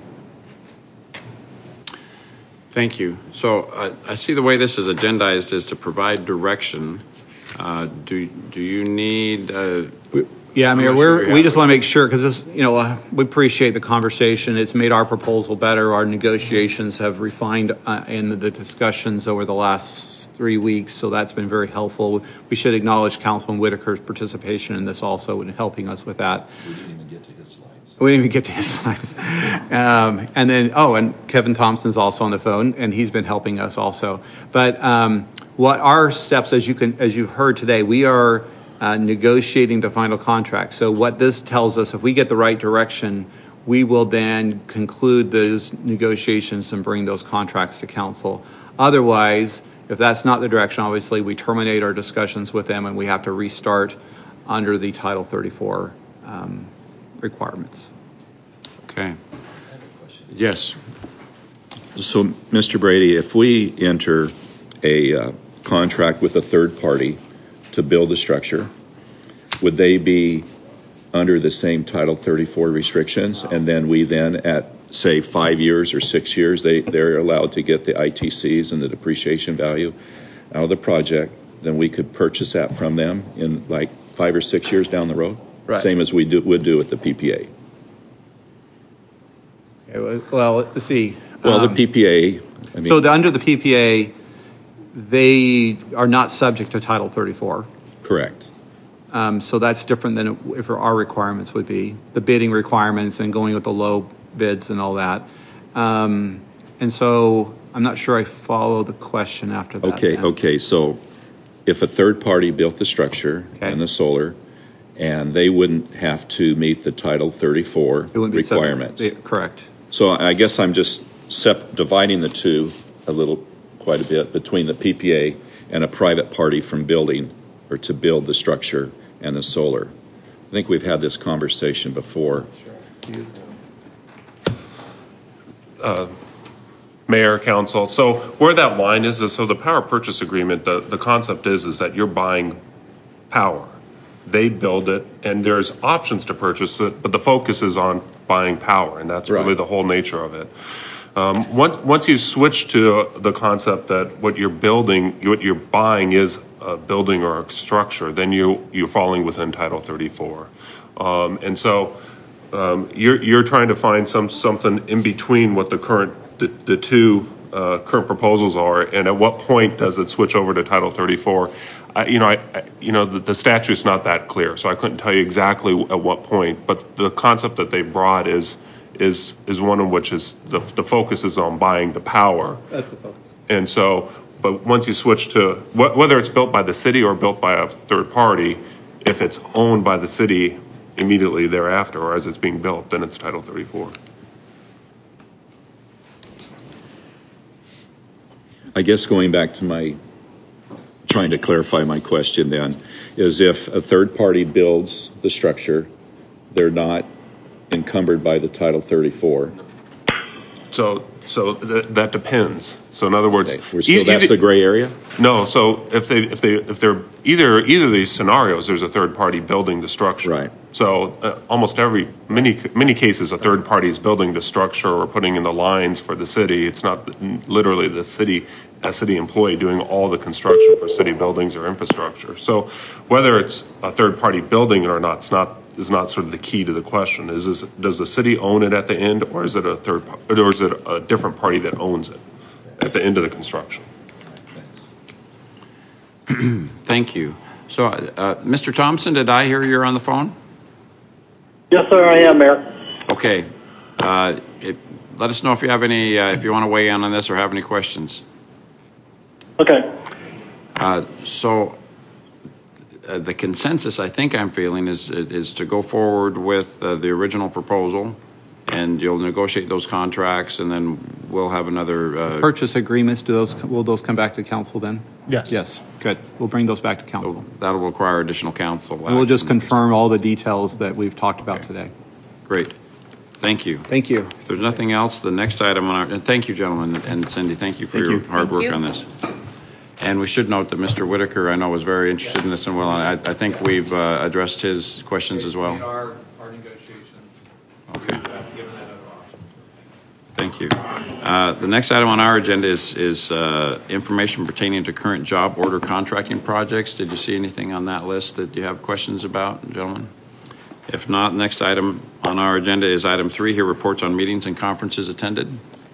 Thank you. So uh, I see the way this is agendized is to provide direction. Uh, do do you need? Uh, Yeah, I mean, I'm not sure we're, we we have just it. want to make sure, because this, you know, uh, we appreciate the conversation. It's made our proposal better. Our negotiations have refined uh, in the discussions over the last three weeks, so that's been very helpful. We should acknowledge Councilman Whitaker's participation in this also in helping us with that. We didn't even get to his slides. We didn't even get to his slides. Um, and then, oh, and Kevin Thompson's also on the phone, and he's been helping us also. But um, what our steps, as you can, as you've heard today, we are uh, negotiating the final contract. So what this tells us, if we get the right direction, we will then conclude those negotiations and bring those contracts to council. Otherwise, if that's not the direction, obviously we terminate our discussions with them and we have to restart under the Title thirty-four um, requirements. Okay. Yes. So, Mister Brady, if we enter a uh, contract with a third party to build the structure, would they be under the same Title thirty-four restrictions? And then we then, at, say, five years or six years, they, they're allowed to get the I T Cs and the depreciation value out of the project, then we could purchase that from them in like five or six years down the road? Right. Same as we do, would do with the P P A. Okay, well, let's see. Well, Um, the P P A, I mean. So the, under the P P A, they are not subject to Title thirty-four. Correct. Um, so that's different than if our requirements would be, the bidding requirements and going with the low bids and all that. Um, and so I'm not sure I follow the question after that. Okay, then. okay, so if a third party built the structure Okay. and the solar, and they wouldn't have to meet the Title thirty-four It wouldn't be subject- requirements. yeah, correct. So I guess I'm just sep- dividing the two a little, quite a bit, between the P P A and a private party from building, or to build the structure and the solar. I think we've had this conversation before. Uh, Mayor, council. So where that line is, is so the power purchase agreement, the, the concept is, is that you're buying power. They build it, and there's options to purchase it, but the focus is on buying power, and that's really Right. the whole nature of it. Um, once, once you switch to the concept that what you're building, what you're buying is a building or a structure, then you, you're falling within Title thirty-four. Um, and so um, you're, you're trying to find some, something in between what the current, the, the two uh, current proposals are, and at what point does it switch over to Title thirty-four? I, you know, I, I, you know, the, the statute's not that clear, so I couldn't tell you exactly at what point. But the concept that they brought is is is one in which is the the focus is on buying the power. That's the focus. And so, but once you switch to wh- whether it's built by the city or built by a third party, if it's owned by the city immediately thereafter, or as it's being built, then it's Title thirty-four. I guess going back to my, trying to clarify my question then, is if a third party builds the structure, they're not encumbered by the Title thirty-four. So, so th- that depends. So in other words, Okay, we're still, e- that's either- the gray area? No, so if they, if they, if they're either, either of these scenarios, there's a third party building the structure. Right. So uh, almost every, many, many cases, a third party is building the structure or putting in the lines for the city. It's not literally the city, a city employee doing all the construction for city buildings or infrastructure. So whether it's a third party building it or not, it's not, is not sort of the key to the question. Is this, does the city own it at the end, or is it a third, or is it a different party that owns it at the end of the construction? Thank you. So, uh, Mister Thompson, did I hear you're on the phone? Yes, sir, I am, Mayor. Okay. Uh, it, let us know if you have any, uh, if you want to weigh in on this or have any questions. Okay. Uh, so, uh, the consensus I think I'm feeling is is to go forward with uh, the original proposal, and you'll negotiate those contracts, and then we'll have another. Uh, Purchase agreements, do those, will those come back to council then? Yes. Yes, good. We'll bring those back to council. That'll require additional council. And we'll just action. confirm all the details that we've talked about today. Great. Thank you. Thank you. If there's nothing else, the next item on our, and thank you, gentlemen, and Cindy, thank you for Thank your you. hard Thank work you. on this. And we should note that Mister Whitaker, I know, was very interested in this, and well, I, I think we've uh, addressed his questions as well. Our, our negotiations. Okay. Thank you. Uh, The next item on our agenda is, is uh, information pertaining to current job order contracting projects. Did you see anything on that list that you have questions about, gentlemen? If not, next item on our agenda is item three here, reports on meetings and conferences attended.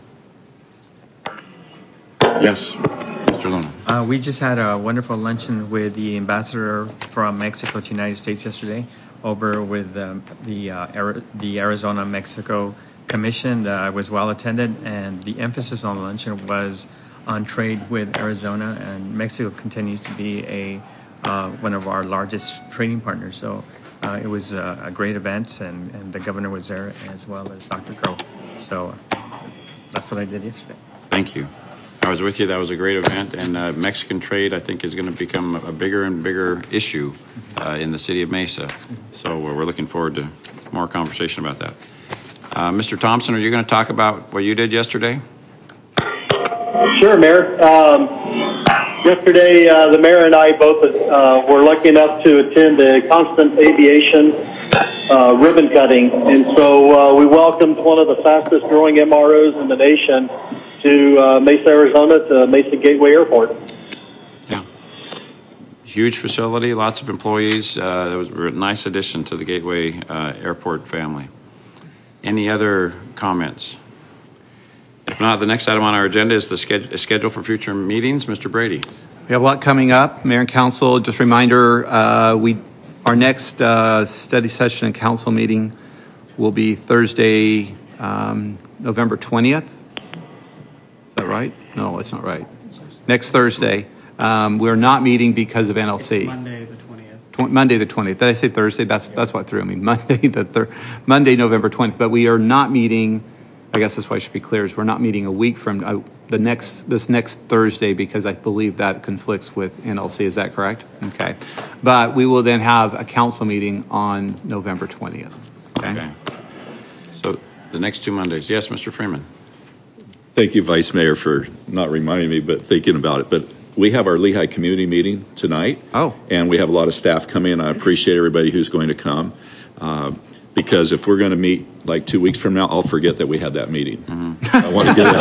Yes, Mister Luna. Uh, we just had a wonderful luncheon with the ambassador from Mexico to the United States yesterday, over with um, the uh, Ari- the Arizona-Mexico Commission. Uh, was well attended, and the emphasis on the luncheon was on trade with Arizona, and Mexico continues to be a uh, one of our largest trading partners. So uh, it was a, a great event, and, and the governor was there as well as Doctor Crow. So that's what I did yesterday. Thank you. I was with you. That was a great event, and uh, Mexican trade, I think, is going to become a bigger and bigger issue uh, in the city of Mesa. So we're looking forward to more conversation about that. Uh, Mister Thompson, are you going to talk about what you did yesterday? Sure, Mayor. Um, yesterday, uh, the mayor and I both uh, were lucky enough to attend the Constant Aviation uh, ribbon cutting, and so uh, we welcomed one of the fastest growing M R Os in the nation to uh, Mesa, Arizona, to Mesa Gateway Airport. Yeah. Huge facility, lots of employees. Uh, it was a nice addition to the Gateway uh, Airport family. Any other comments? If not, the next item on our agenda is the schedule, schedule for future meetings. Mister Brady. We have a lot coming up, Mayor and Council. Just a reminder, uh, we our next uh, study session and council meeting will be Thursday, um, November twentieth. Is that right? No, that's not right. Next Thursday. Um, we're not meeting because of N L C. Monday the twentieth. Tw- Monday the twentieth. Did I say Thursday? That's that's what threw me. Monday the thir- Monday November twentieth. But we are not meeting. I guess that's why I should be clear. Is we're not meeting a week from uh, the next this next Thursday because I believe that conflicts with N L C. Is that correct? Okay. But we will then have a council meeting on November twentieth. Okay. Okay. So the next two Mondays. Yes, Mister Freeman. Thank you, Vice Mayor, for not reminding me, but thinking about it. But we have our Lehigh community meeting tonight. Oh. And we have a lot of staff coming in. I appreciate everybody who's going to come. Uh, because if we're going to meet like two weeks from now, I'll forget that we had that meeting. Mm-hmm. I want to get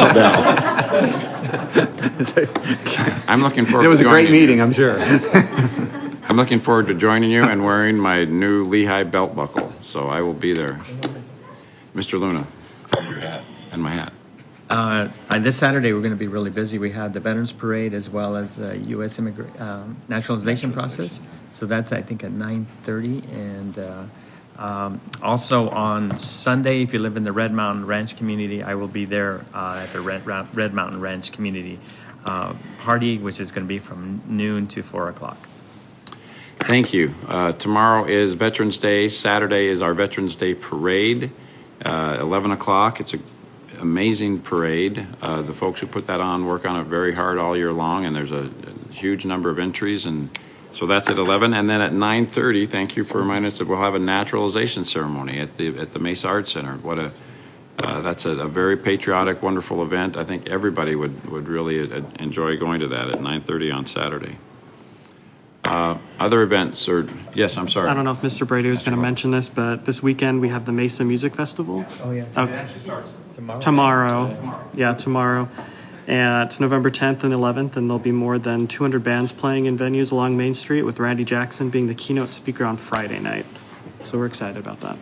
it out now. I'm looking forward It was to a great joining meeting, you. I'm sure. I'm looking forward to joining you and wearing my new Lehigh belt buckle. So I will be there. Mister Luna. And my hat. Uh, uh, this Saturday, we're going to be really busy. We have the Veterans Parade as well as the U S immigra- um, naturalization process. So that's, I think, at nine thirty. And uh, um, also on Sunday, if you live in the Red Mountain Ranch community, I will be there uh, at the Red, Red Mountain Ranch community uh, party, which is going to be from noon to four o'clock. Thank you. Uh, tomorrow is Veterans Day. Saturday is our Veterans Day Parade, uh, eleven o'clock. It's a amazing parade. Uh, the folks who put that on work on it very hard all year long, and there's a, a huge number of entries. And so that's at eleven. And then at nine thirty, thank you for reminding us that we'll have a naturalization ceremony at the at the Mesa Arts Center. What a uh, that's a, a very patriotic, wonderful event. I think everybody would, would really uh, enjoy going to that at nine thirty on Saturday. Uh, other events, or yes, I'm sorry. I don't know if Mister Brady was going to mention this, but this weekend we have the Mesa Music Festival. Oh, yeah. Uh, It actually starts tomorrow. Tomorrow. Tomorrow. Yeah, tomorrow. And it's November tenth and eleventh, and there'll be more than two hundred bands playing in venues along Main Street, with Randy Jackson being the keynote speaker on Friday night. So we're excited about that.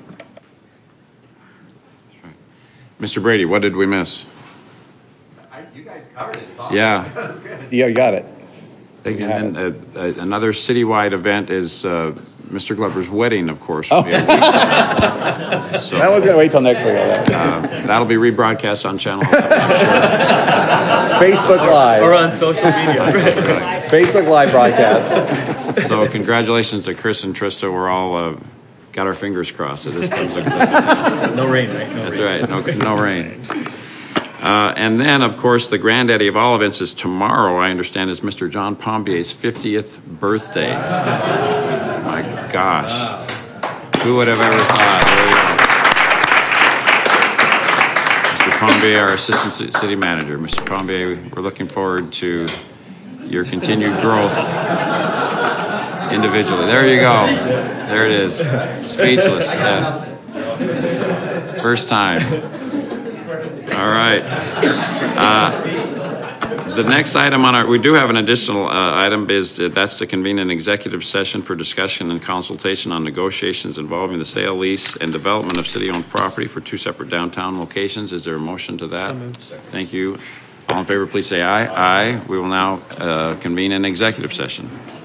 Mister Brady, what did we miss? I, you guys covered it. It's awesome. Yeah. That's good. Yeah, you got it. And then uh, uh, another citywide event is uh, Mister Glover's wedding, of course. Oh. Will be a week from now. So, I was going to wait till next week. uh, that'll be rebroadcast on Channel eleven, Facebook Live. Or on social media. Facebook Live broadcast. So congratulations to Chris and Trista. We're all uh, got our fingers crossed that this comes. A, no rain, right? No That's rain. right. No, no rain. Uh, and then, of course, the granddaddy of all events is tomorrow, I understand, is Mister John Pombier's fiftieth birthday. My gosh. Who would have ever thought? There you go. Mister Pombier, our Assistant C- City Manager. Mister Pombier, we're looking forward to your continued growth individually. There you go. There it is. Speechless. Yeah. First time. All right. Uh, the next item on our, we do have an additional uh, item, is that that's to convene an executive session for discussion and consultation on negotiations involving the sale, lease, and development of city-owned property for two separate downtown locations. Is there a motion to that? Thank you. All in favor, please say aye. Aye. We will now uh, convene an executive session.